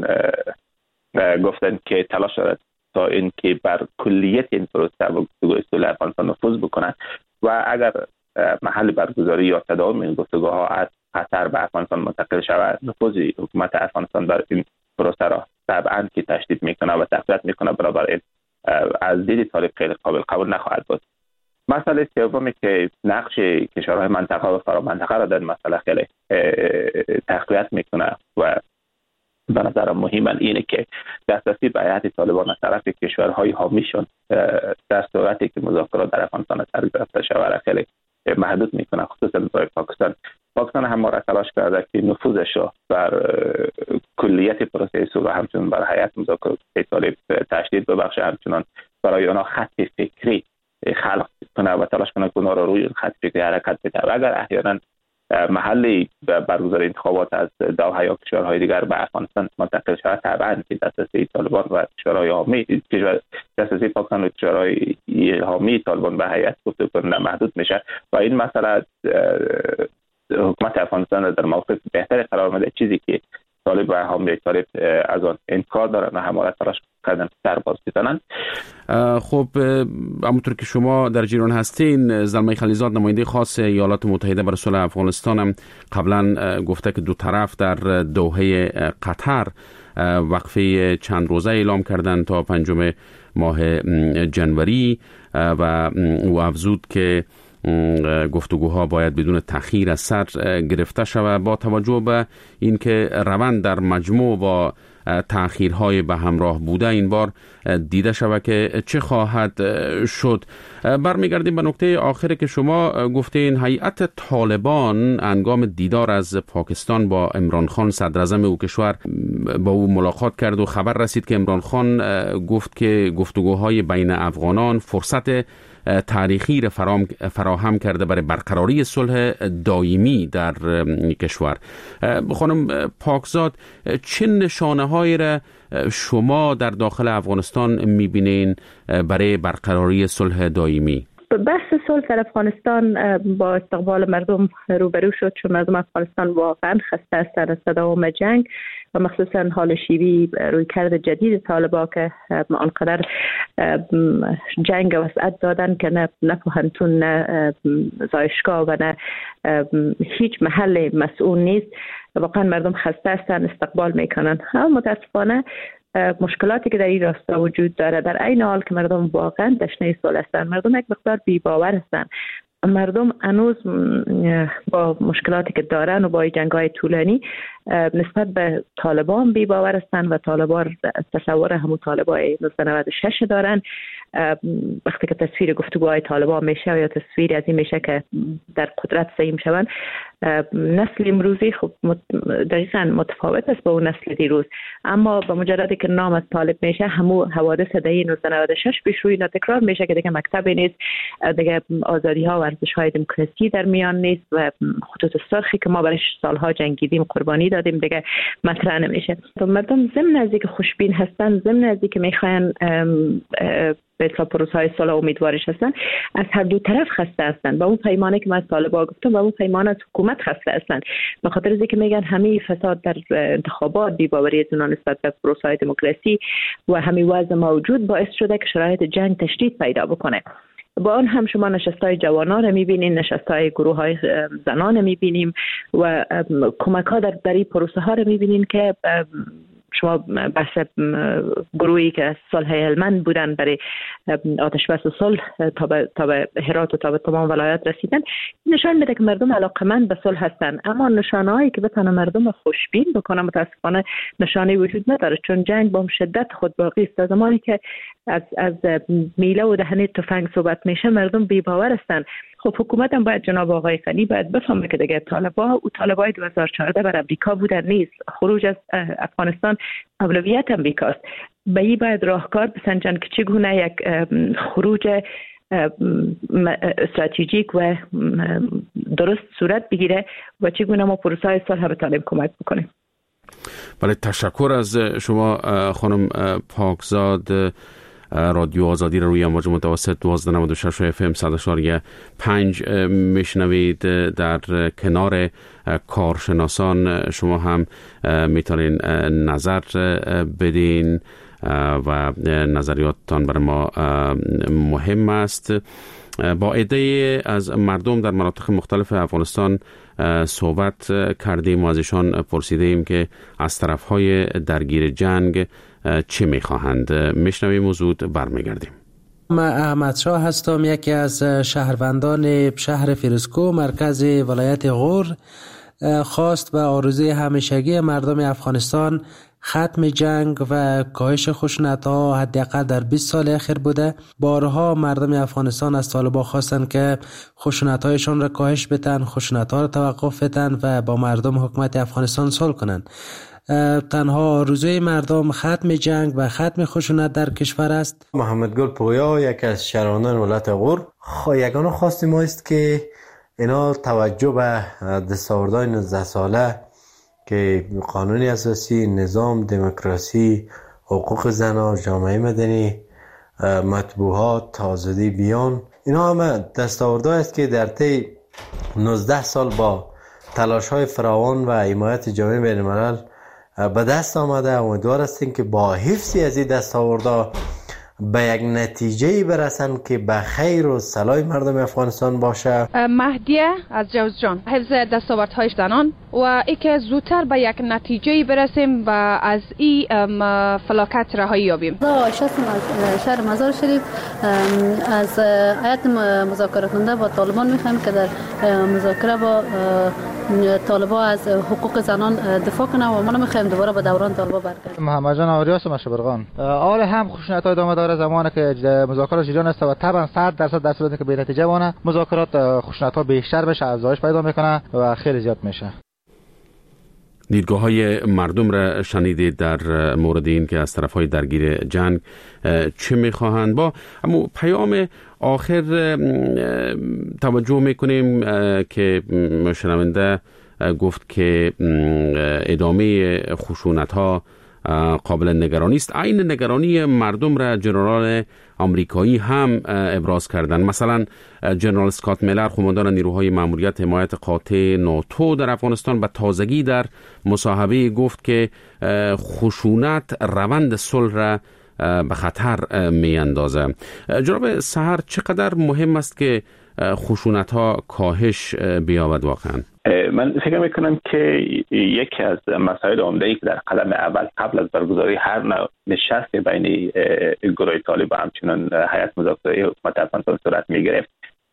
گفتن که تلاش دارد تا اینکه بر کلیت این پروسه و گفتگوهای صلح افغانستان نفوذ بکنند و اگر محل برگزاری یا تداوم این گفتگوها از قطر به افغانستان منتقل شود، نفوذ حکومت افغانستان در این پروسه را طبعا که تشدید میکنه و تقویت میکنه، بنابراین از دید طالب خیلی قابل قبول نخواهد بود. مسئله سومی که نقش کشورهای منطقه و فرامنطقه را در مسئله خیلی تقویت میکنه و به نظرم مهمه اینه که دسترسی به هیئت طالبان از طرف کشورهای حامیشون در صورتی که مذاکرات در افغانستان سر گرفته شود خیلی محدود میکنه، خصوصا برای پاکستان. پاکستان همواره تلاش کرده که نفوذش را بر کلیت پروسه صلح همچنان بر هیئت مذاکرات طالب تشدید ببخشه، همچنان برای آنها خط فکری خلق کنه و تلاش کنه که اونها را روی خط فکری حرکت بده. و اگر احیانا محلی برگزاری انتخابات از دوحه یا کشورهای دیگر به افغانستان منتقل شود، طبعا که دسترسی طالبان و کشورهای حامی دسترسی پاکستان و کشورهای حامی طالبان به هیئت گفتگو کننده محدود میشه و این مسئله حکومت افغانستان در موقف بهتری قرار میده، چیزی که طالب و حامی طالب از آن انکار دارن و همواره تلاش کردن سر باز بزنن. خب همونطور که شما در جریان هستین، زلمه خلیزاد نماینده خاص ایالات متحده برای صلح افغانستان هم قبلا گفته که دو طرف در دوحه قطر وقفه چند روزه اعلام کردند تا 5 ماه جنوری و او افزود که گفتگوها باید بدون تأخیر از سر گرفته شود با توجه به اینکه روند در مجموع با تأخیرهای به همراه بوده این بار دیده شود که چه خواهد شد. برمیگردیم به نکته آخری که شما گفتین. هیئت طالبان هنگام دیدار از پاکستان با عمران خان صدر اعظم او کشور با او ملاقات کرد و خبر رسید که عمران خان گفت که گفتگوهای بین افغانان فرصت تاریخی فراهم کرده برای برقراری صلح دائمی در کشور. خانم پاکزاد، چه نشانه‌هایی را شما در داخل افغانستان می‌بینین برای برقراری صلح دائمی؟ بحث صلح در افغانستان با استقبال مردم روبرو شد، چون مردم افغانستان واقعا خسته هستند از تداوم جنگ و مخصوصا حال شیوی رویکرد جدید طالبان که آنقدر جنگ وسعت دادن که نه پوهنتون، نه زایشگاه و نه هیچ محل مسئول نیست. واقعا مردم خسته هستند، استقبال میکنن. اما متاسفانه مشکلاتی که در این راستا وجود داره، در عین حال که مردم واقعا تشنه صلح هستند، مردم یک مقدار بی‌باور هستند مردم هنوز با مشکلاتی که دارن و با جنگ‌های طولانی نسبت به طالبان بی باور هستند و طالبان تصور همون طالبای 1996 دارن. وقتی که تصویر گفتگوهای طالبان میشه یا تصویر از این میشه که در قدرت سهیم شوند، نسل امروزی خب دقیقاً متفاوت است با اون نسل دیروز، اما با مجردی که نام از طالب میشه همو حوادث دهه 1996 پیش روی تکرار میشه که دیگه مکتبی نیست، دیگه آزادی ها و ارزش های دموکراسی در میان نیست و خطوط سرخی که ما برایش سالها جنگیدیم قربانی دادیم دیگه مطرح نمیشه. مردم ضمن از اینکه خوشبین هستن، ضمن از اینکه میخواین به اصطلاح پروسه‌های صلح امیدوارش هستن، از هر دو طرف خسته هستن. با اون پیمانه که من از طالبان گفتم، با اون پیمانه از حکومت خسته هستن، به خاطر اینکه میگن همین فساد در انتخابات، بی‌باوری از نسبت به پروسه‌های دموکراسی و همین وضع موجود باعث شده که شرایط جنگ تشدید پیدا بکنه. با آن هم شما نشستای جوانان رو میبینین، نشستای گروه های زنان رو میبینیم و کمک ها در این پروسه ها رو میبینین که شما بحث گروهی که صلح هلمند بودن برای آتش بس صلح تا به هرات و تا به تمام ولایات رسیدن، نشان میده که مردم علاقمند به صلح هستن. اما نشانه‌هایی که بتونه مردم خوشبین بکنه متاسفانه نشانه وجود نداره، چون جنگ با شدت خود باقی است. زمانی که از میله و دهنه تفنگ صحبت میشه مردم بی‌باور هستن. خب حکومت هم باید، جناب آقای غنی باید بفهمه که دیگه طالبای 2014 بر امریکا بودن نیست، خروج از افغانستان اولویت امریکاست. به این باید راهکار بسنجن که چگونه یک خروج استراتژیک و درست صورت بگیره و چگونه ما پروسه صلح بتونیم کمک بکنیم. بله، تشکر از شما خانم پاکزاد. رادیو آزادی رو روی امواج متوسط 1296 FM 100.5 میشنوید. در کنار کارشناسان شما هم میتونین نظر بدین و نظریاتتان برای ما مهم است. با عده از مردم در مناطق مختلف افغانستان صحبت کردیم و از ایشان پرسیدیم که از طرفهای درگیر جنگ چه میخواهند. میشنویم و زود برمیگردیم. من احمد شاه هستم، یکی از شهروندان شهر فیروزکوه مرکز ولایت غور. خواست و آرزوی همیشگی مردم افغانستان ختم جنگ و کاهش خشونت‌ها حداقل در 20 سال اخیر بوده. بارها مردم افغانستان از طالبان خواستند که خشونت‌هایشان را کاهش بدن، خشونت‌ها را توقف بدن و با مردم حکومت افغانستان صلح کنند. تنها آرزوی مردم ختم جنگ و ختم خشونت در کشور است. محمد گل پویا، یک از شهروندان ولایت غور. یگانه خواست ما است که اینا توجه به دستاوردهای 19 ساله که قانون اساسی، نظام دموکراسی، حقوق زنان، جامعه مدنی، مطبوعات، آزادی بیان، اینا همه دستاوردهایی است که در طی 19 سال با تلاش‌های فراوان و حمایت جامعه بین‌الملل به دست آمده. امیدوار هستیم که با حفظ از این دستاوردها به یک نتیجه برسن که به خیر و صلاح مردم افغانستان باشه. مهدیه از جوزجان، حفظ دستاوردهای زنان و ای که زودتر به یک نتیجه برسیم و از این فلاکت رهایی یابیم. عایشه از شهر مزار شریف از هیئت مذاکره کننده با طالبان میخوایم که در مذاکره با طالبان از حقوق زنان دفاع کنه و ما نمیخوایم دوباره به دوران طالبان برگردیم. محمد جان آریاس مشبرغان. آره هم خشونت‌ها ادامه داره زمانی که مذاکرات جریان است و طبعا 100% در صورتی که به نتیجه بونه مذاکرات خشونت‌ها بیشتر بشه، افزایش پیدا میکنه و خیلی زیاد میشه. دیدگاه‌های مردم را شنیدید در مورد این که از طرف‌های درگیر جنگ چه می‌خواهند. با اما پیام آخر توجه می‌کنیم که شنونده گفت که ادامه خشونت‌ها قابل نگرانی است. عین نگرانی مردم را جنرال آمریکایی هم ابراز کردند. مثلا جنرال اسکات میلر، قماندان نیروهای ماموریت حمایت قاطع ناتو در افغانستان، به تازگی در مصاحبه گفت که خشونت روند صلح را به خطر می اندازه. جناب سحر، چقدر مهم است که خشونت ها کاهش بیابد واقعا؟ من فکر میکنم که یکی از مسائل عمده‌ای که در قدم اول قبل از برگزاری هر نوع نشست بین گروه طالب و همچنان هیئت مذاکره حکومت افغانستان صورت میگرفت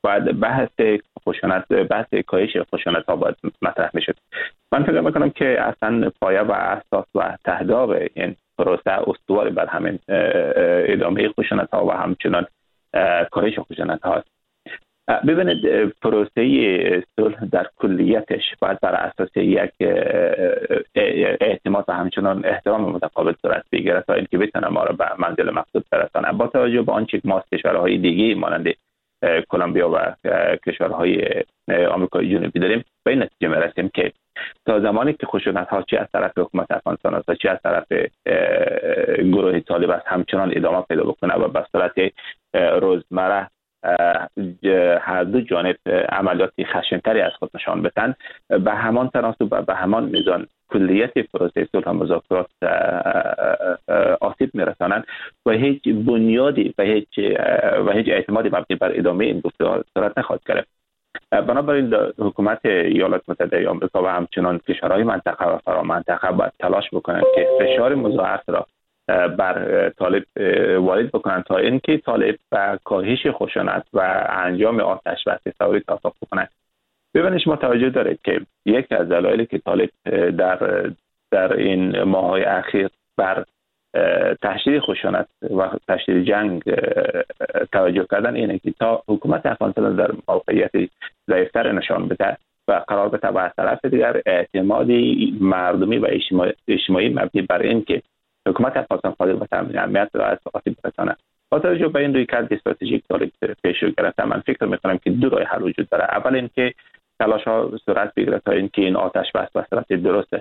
باید بحث کاهش خشونت ها باید مطرح میشد. من فکر میکنم که اصلا پایه و اساس و تهداب این پروسه استوار بر همین ادامه خشونت ها و همچنان کاهش خشونت ها است. ببینید پروسه صلح در کلیتش باید بر اساس یک اعتماد و همچنان احترام متقابل صورت بگیرد تا اینکه بتونه ما را به منزل مقصود برسانه. با توجه به آنچه که ما از کشورهای دیگه مانند کلمبیا و کشورهای آمریکای جنوبی داریم به این نتیجه میرسیم که تا زمانی که خشونت ها چه از طرف حکومت افغانستان است چه از طرف گروه طالب است همچنان ادامه پیدا بکنه و به صورت روزمره هر دو جانب عملیاتی خشن‌تری از خود نشان بدن، به همان تناسب و به همان میزان کلیت پروسه صلح و مذاکرات آسیب میرسانند و هیچ بنیادی و هیچ اعتمادی مبنی بر ادامه این گفتگوها صورت نخواهد گرفت. بنابراین حکومت ایالات متحده آمریکا و همچنان کشورهای منطقه و فرامنطقه باید تلاش بکنند که فشار مضاعف را بر طالب وارد بکنند تا اینکه طالب و کاهش خشونت و انجام آتش بس فوری توافق بکنند. ببینید شما توجه دارید که یکی از دلایلی که طالب در این ماه‌های اخیر بر تشدید خشونت و تشدید جنگ توجه کردن اینه که تا حکومت افغانستان در موقعیت ضعیفتر نشان بده و قرار بده و از طرف دیگر اعتمادی مردمی و اجتماعی مبنی بر این که حکومت افغانستان قادر به تامین امنیت را از آسیب برسانه. با توجه به این رویکرد استراتژیک طالب پیش رو گرفته، من فکر می‌کنم که دو راه حل وجود داره. اول اینکه تلاش‌ها صورت بگیره تا اینکه این آتش بس به صورت درستش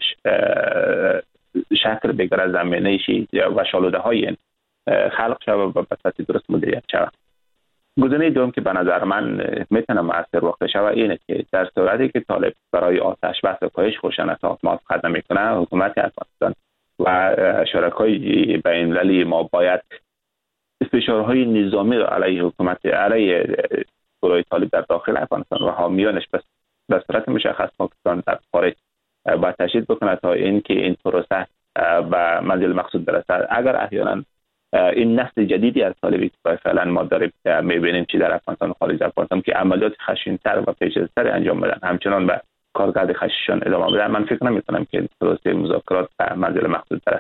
شکل بگیره، زمینه‌ای و شالوده‌های این خلق شود و به صورت درست مدیریت شود. گزینه دوم که به نظر من میتونه مؤثر واقع شود اینه که در صورتی که طالب برای آتش بس و کاهش خشونت موافقت نمی‌کنه، حکومت افغانستان و شرکای بین‌المللی ما باید فشارهای نظامی را علیه حکومت علیه گروه طالب در داخل افغانستان و حامیانش به صورت مشخص پاکستان در خارج باید تشدید بکنه تا اینکه این پروسه به منزل مقصود برسد. اگر احیانا این نسل جدیدی از طالبی که فعلا ما داریم می‌بینیم چی در افغانستان و خارج افغانستان که عملیات خشن‌تر و پیچیده‌تر انجام بدن همچنان به کارکرد خشنشان ادامه بدن، من فکر نمی‌کنم که پروسه مذاکرات به منزل مقصود برسد.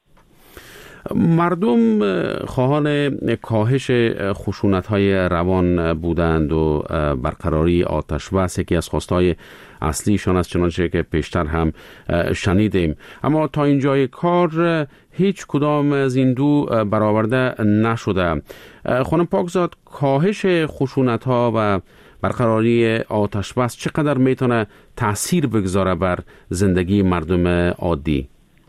مردم خواهان کاهش خشونت‌های روان بودند و برقراری آتش بس یکی از خواستهای اصلیشان است، چنانچه که پیشتر هم شنیدیم. اما تا اینجای کار هیچ کدام از این دو برآورده نشده. خانم پاکزاد، کاهش خشونت‌ها و برقراری آتش بس چقدر میتونه تأثیر بگذاره بر زندگی مردم عادی؟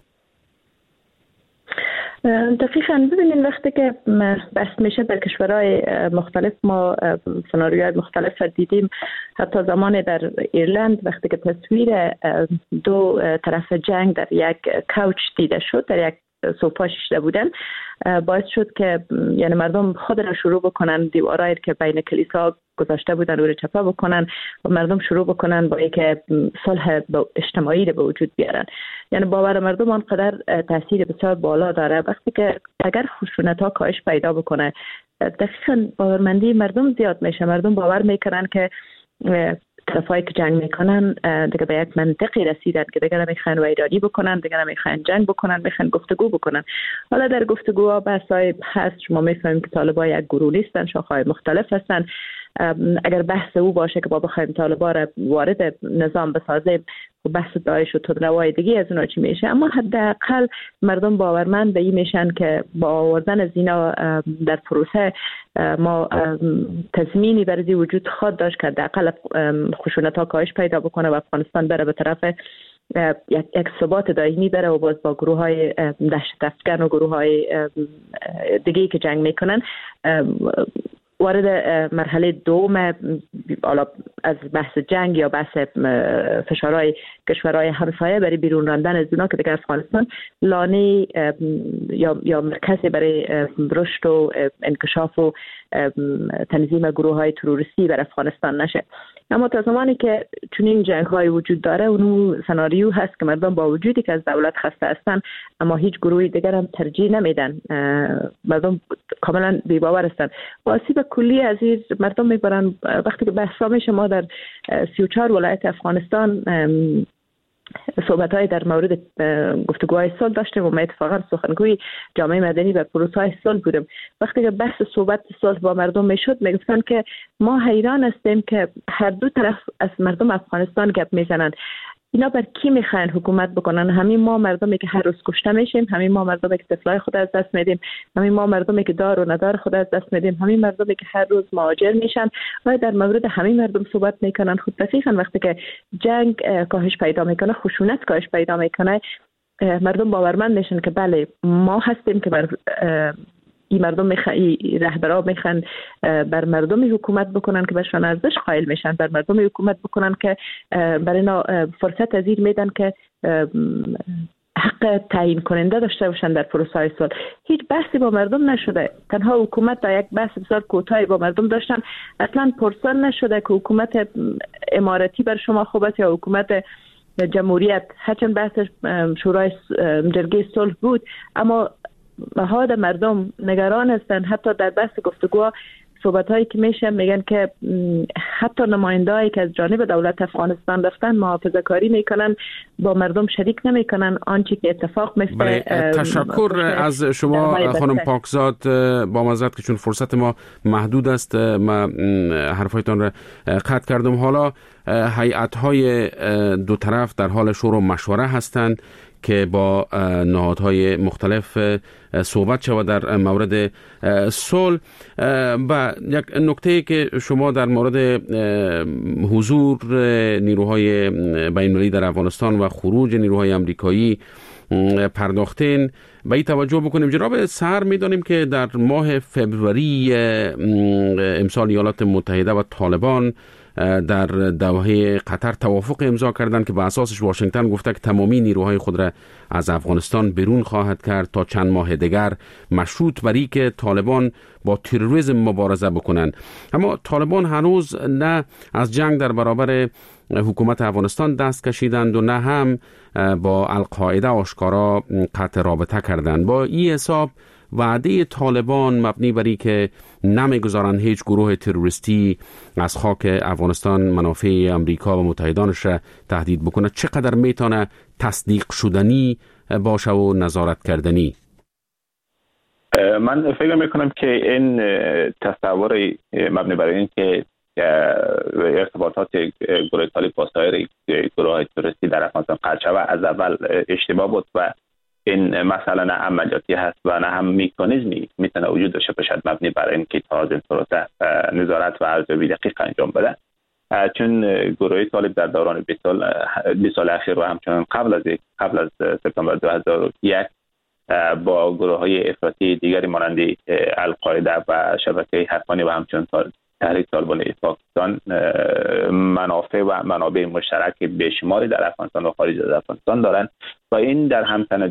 دقیقاً ببینید وقتی که بحث میشه در کشورهای مختلف ما سناریوهای مختلف دیدیم. حتی زمان در ایرلند وقتی که تصویر دو طرف جنگ در یک کوچ دیده شد، در یک سوفا شیشته بودن، باعث شد که یعنی مردم خود را شروع بکنن دیوارایی که بین کلیسا گذاشته بودن رو چپه بکنن و مردم شروع بکنن با اینکه صلح اجتماعی رو به وجود بیارن. یعنی باور مردم آنقدر تاثیر بسیار بالا داره. وقتی که اگر خشونت ها کاهش پیدا بکنه، دقیقاً باورمندی مردم زیاد میشه. مردم باور میکنن که طرفایی که جنگ میکنن دیگه به یک منطقی رسیدن که دیگه نمیخوان ویرانی بکنن، دیگه نمیخوان جنگ بکنن، میخوان گفتگو بکنن. حالا در گفتگوها بحثای هست، شما میفهمید که طالبان یک گروه نیستن، شاخه‌های مختلف هستن. اگر بحث او باشه که ما بخوایم طالبان را وارد نظام بسازیم و بحث داعش و تندروای دیگه از اونها چی میشه، اما حداقل مردم باورمند به این میشن که با آوردن از اینا در پروسه ما تضمینی برای وجود خواهد داشت که حداقل خشونت ها کاهش پیدا بکنه و افغانستان بره به طرف یک ثبات دائمی بره و باز با گروه های دهشت افکن و گروه های دیگه که جنگ میکنن وارد مرحله دوم از بحث جنگ یا بحث فشارهای کشورهای همسایه برای بیرون راندن از اونا که دیگه افغانستان لانه یا مرکزی برای رشد و انکشاف و تنظیم گروه های تروریستی بر افغانستان نشه. اما تا زمانی که چنین جنگ های وجود داره اون سناریو هست که مردم با وجودی که از دولت خسته هستن اما هیچ گروهی دیگر هم ترجیح نمیدن، مردم کاملا بی‌باور هستن. آسیب کلی از این مردم میبرن. وقتی که بحثا میشه، ما در 34 ولایت افغانستان صحبت‌های در مورد گفتگوهای صلح داشتیم و ما اتفاقا سخنگوی جامعه مدنی و پروسه‌های صلح بودیم. وقتی که بحث صحبت صلح با مردم میشد میگفتن که ما حیران هستیم که هر دو طرف از مردم افغانستان گپ میزنن، اینا بر کی میخواین حکومت بکنن؟ همین ما مردمی که هر روز کشته میشیم، همین ما مردمی که طفلای خود از دست میدیم، همین ما مردمی که دار و ندار خود از دست میدیم، همین مردمی که هر روز مهاجر میشن و در مورد همین مردم صحبت میکنن. خود دقیقاً وقتی که جنگ کاهش پیدا میکنه، خشونت کاهش پیدا میکنه، مردم باورمند میشن که بله ما هستیم که بر این مردم رهبرا میخوان بر مردم حکومت بکنن که برشان ارزش قائل میشن، بر مردم حکومت بکنن که برای اینا فرصت ازیر میدن که حق تعیین کننده داشته باشن در پروسه صلح. هیچ بحثی با مردم نشده، تنها حکومت تا یک بحث بسیار کوتاهی با مردم داشتن. اصلا پرسان نشده که حکومت امارتی بر شما خوب است یا حکومت جمهوریت. هرچند بحث شورای جرگه صلح بود اما نهاد مردم نگران هستن. حتی در بحث گفتگو صحبت‌هایی که میشه میگن که حتی نماینده‌ای که از جانب دولت افغانستان رفتن محافظه‌کاری میکنن، با مردم شریک نمیکنن آنچه که اتفاق میفته. تشکر از شما خانم پاکزاد. با معذرت که چون فرصت ما محدود است ما حرفایتان را قطع کردم. حالا هیئت‌های دو طرف در حال شور و مشوره هستند که با نهادهای مختلف صحبت شود در مورد صلح. و یک نکته که شما در مورد حضور نیروهای بین‌المللی در افغانستان و خروج نیروهای آمریکایی پرداختین، به این توجه بکنیم. جناب سر می‌دانیم که در ماه فوریه امسال ایالات متحده و طالبان در دوحه قطر توافق امضا کردند که به اساسش واشنگتن گفته که تمامی نیروهای خود را از افغانستان بیرون خواهد کرد تا چند ماه دیگر، مشروط بر اینکه طالبان با تروریسم مبارزه بکنند. اما طالبان هنوز نه از جنگ در برابر حکومت افغانستان دست کشیدند و نه هم با القاعده آشکارا قطع رابطه کردند. با این حساب وعده طالبان مبنی بر این که نمیگذارند هیچ گروه تروریستی از خاک افغانستان منافع امریکا و متحدانش را تهدید بکنه، چقدر میتونه تصدیق شدنی باشه و نظارت کردنی؟ من فکر میکنم که این تصور مبنی بر این که ارتباطات گروه طالب با سایر گروه تروریستی در افغانستان قطع شود از اول اشتباه بود و این مسئله نه عملیاتی هست و نه هم میکانیزمی میتونه وجود داشته باشد مبنی بر این که تا از این پروسه نظارت و ارزیابی دقیق انجام بده. چون گروه طالب در دوران 20 سال اخیر و همچنان قبل از سپتامبر 2001 با گروه های افراطی دیگری مانند القاعده و شبکه حقانی و همچنان تحریک طالبان پاکستان منافع و منابع مشترک بیشماری در افغانستان و خارج از افغانستان دارند و این در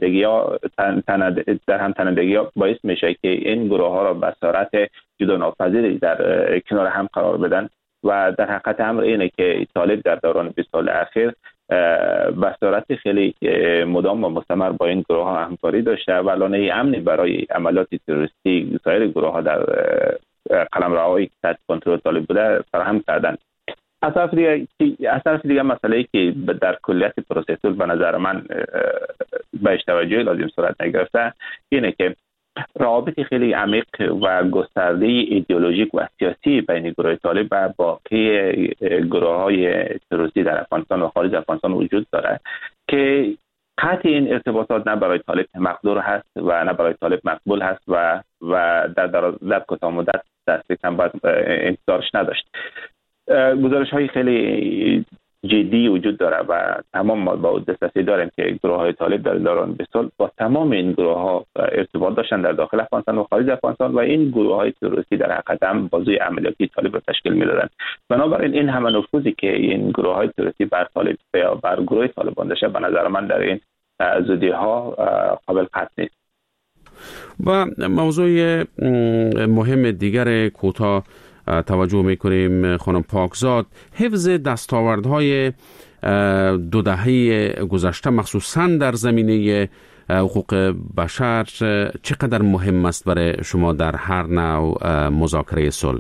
همتنندگی ها باعث میشه که این گروه ها را به صورت جدا ناپذیری در کنار هم قرار بدن و در حقیقت امر اینه که طالب در دوران 20 سال اخیر به صورت خیلی مدام و مستمر با این گروه ها همکاری داشته و لانه امنی برای عملیات تروریستی سایر گروه ها در قلمروایی که تحت کنترل طالب بوده فراهم کردن. از طرف دیگه مسئله ای که در کلیت پروسه صلح به نظر من بهش توجه لازم صورت نگرفته اینه که روابط خیلی عمیق و گسترده ایدئولوژیک و سیاسی بین گروه طالب و باقی گروه های تروریستی در افغانستان و خارج افغانستان وجود داره که قطع این ارتباطات نه برای طالب مقدور هست و نه برای طالب مقبول هست و در کوتاه مدت دسترسی باید انتظارش نداشت. گزارش های خیلی جدی وجود داره و تمام ما با دسترسی داریم که گروه های طالب در دوران 20 سال با تمام این گروه ها ارتباط داشتن در داخل افغانستان و خارج افغانستان و این گروه های تروریستی در حقیقت هم بازوی عملیاتی طالب را تشکیل میدادن. بنابراین این همه نفوذی که این گروه های تروریستی بر طالب یا بر گروه طالبان داشته به نظر من در این زودی ها قابل قطع نیست. و موضوع مهم دیگر کوتاه توجه میکنیم خانم پاکزاد، حفظ دستاوردهای 2 دهه گذشته مخصوصا در زمینه حقوق بشر چقدر مهم است برای شما در هر نوع مذاکره صلح؟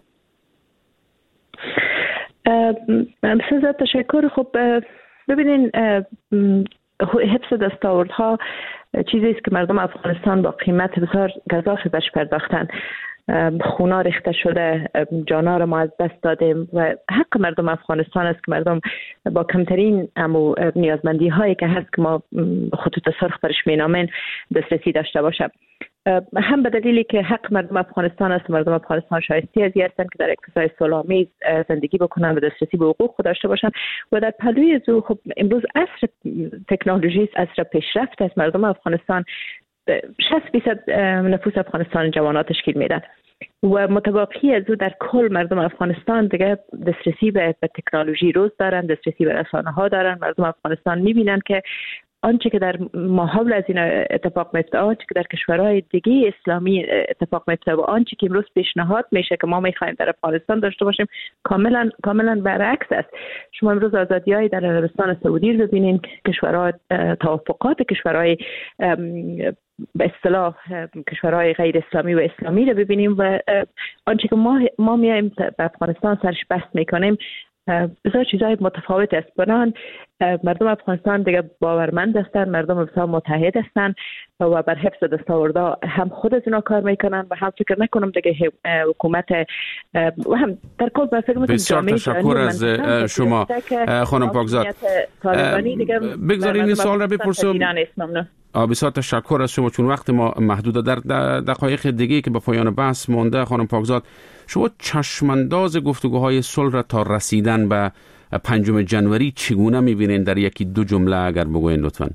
بسیار تشکر. خب ببینین، حفظ دستاوردها چیزی است که مردم افغانستان با قیمت بسیار گزافی بهش پرداختن. خونا ریخته شده، جانا را ما از دست دادیم و حق مردم افغانستان است که مردم با کمترین نیازمندی هایی که هست که ما خطوط سرخ برش مینامین دسترسی داشته باشه. هم به دلیلی که حق مردم افغانستان است، مردم افغانستان شایسته از هستند که در یک فضای صلح‌آمیز زندگی بکنن و دسترسی به حقوق خود داشته باشند. و در پهلوی از او خب امروز عصر تکنولوژی است، عصر پیشرفت است. مردم افغانستان 60% نفوس افغانستان جوانات تشکیل میدن و متباقی از او در کل مردم افغانستان دیگه دسترسی به تکنولوژی روز دارن، دسترسی به رسانه ها دارن. مردم افغانستان میبینن که آنچه که در ماحول از این اتفاق میفته، آنچه که در کشورهای دیگه اسلامی اتفاق میفته و آنچه که امروز پیشنهاد میشه که ما میخوایم در افغانستان داشته باشیم کاملا برعکس است. شما امروز آزادی‌های در عربستان سعودی رو ببینین، کشورهای توافقات کشورهای به اصطلاح کشورهای غیر اسلامی و اسلامی رو ببینیم و آنچه که ما میایم به افغانستان سرش بحث میکنیم بسیار چیزای متفاوت است. بنان مردم افغانستان دیگه باورمند هستند، مردم بسیار متحد هستند و بر حفظ دستاوردها هم خود از اینا کار میکنن و هم فکر نکنم دیگه حکومت و هم در کل بسیار تشکر از شما خانم پاکزاد. بگذارین این سوال را بپرسم. بسیار تشکر از شما، چون وقت ما محدوده. در دقایق دیگه که به پایان بحث مونده خانم پاکزاد، شما چشمانداز گفتگوهای صلح را تا رسیدن به 5 جنوری چگونه می‌بینین؟ در 1-2 جمله اگر بگوین لطفاً.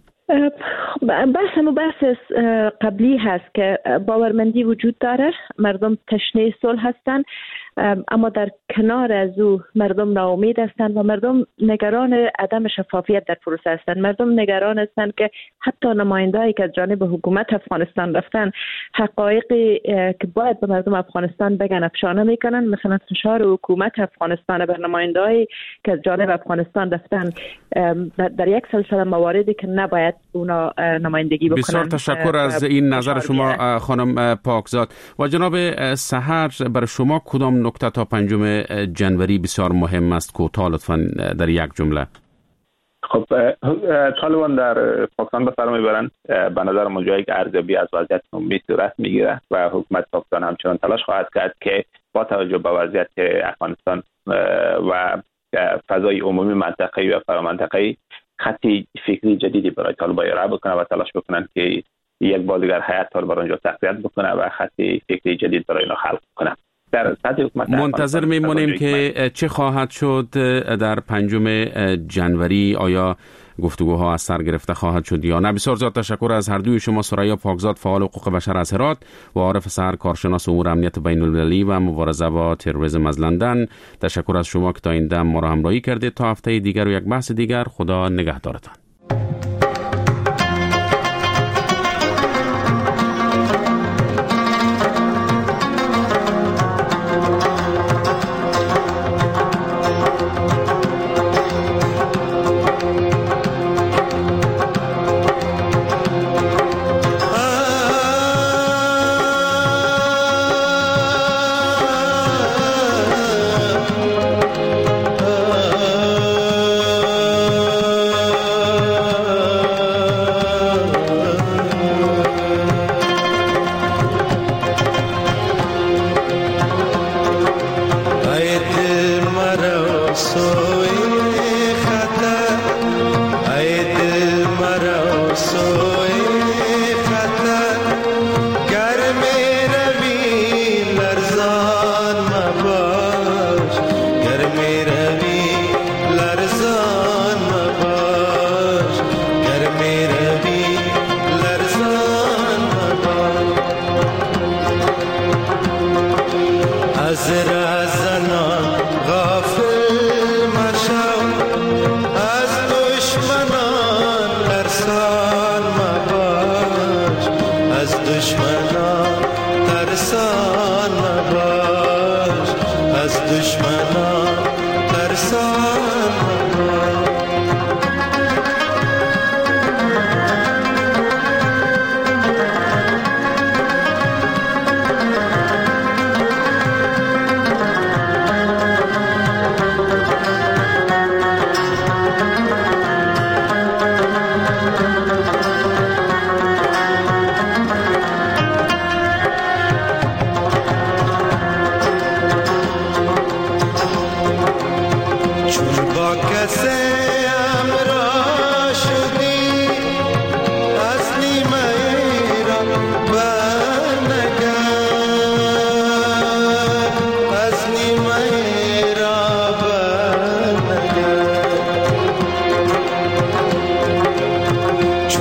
بحث قبلی هست که باورمندی وجود داره، مردم تشنه صلح هستند، اما در کنار از او مردم ناامید هستند و مردم نگران عدم شفافیت در پروسه هستند. مردم نگران هستند که حتی نمایندهایی که از جانب حکومت افغانستان رفتن حقایقی که باید به مردم افغانستان بگن افشا نمیکنن. مثلا فشار حکومت افغانستان بر نمایندهایی که از جانب افغانستان رفتن در یک سلسله مواردی که نباید اونا نمایندگی بکنن. بسیار تشکر از این نظر شما خانم پاکزاد. و جناب سحر، برای شما کدام نکته تا 5 جنوری بسیار مهم است؟ کوتاه لطفاً در 1 جمله. خب طالبان در پاکستان به سر میبرند. به نظر من جایی که ارزیابی از وضعیت عمومی صورت میگیره و حکومت پاکستان همچنان تلاش خواهد کرد که با توجه به وضعیت افغانستان و فضای عمومی منطقه‌ای و فرامنطقه‌ای خطی فکری جدیدی برای طالبان ارائه بکنه و تلاش بکنن که یک بار دیگر حیات طالبان اونجا تقویت بکنه و خطی فکری جدید برای اینا خلق کنه. در سطح حکومت منتظر میمونیم که چه خواهد شد در 5 جنوری. آیا گفتگوها از سر گرفته خواهد شد یا نه؟ بسیار زیاد تشکر از هر دوی شما، ثریا پاکزاد فعال حقوق بشر از هرات و عارف سحر کارشناس امور امنیت بین المللی و مبارزه با تروریسم از لندن. تشکر از شما که تا این دم ما را همراهی کردید. تا هفته دیگر و یک بحث دیگر، خدا نگهدارتان.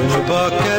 با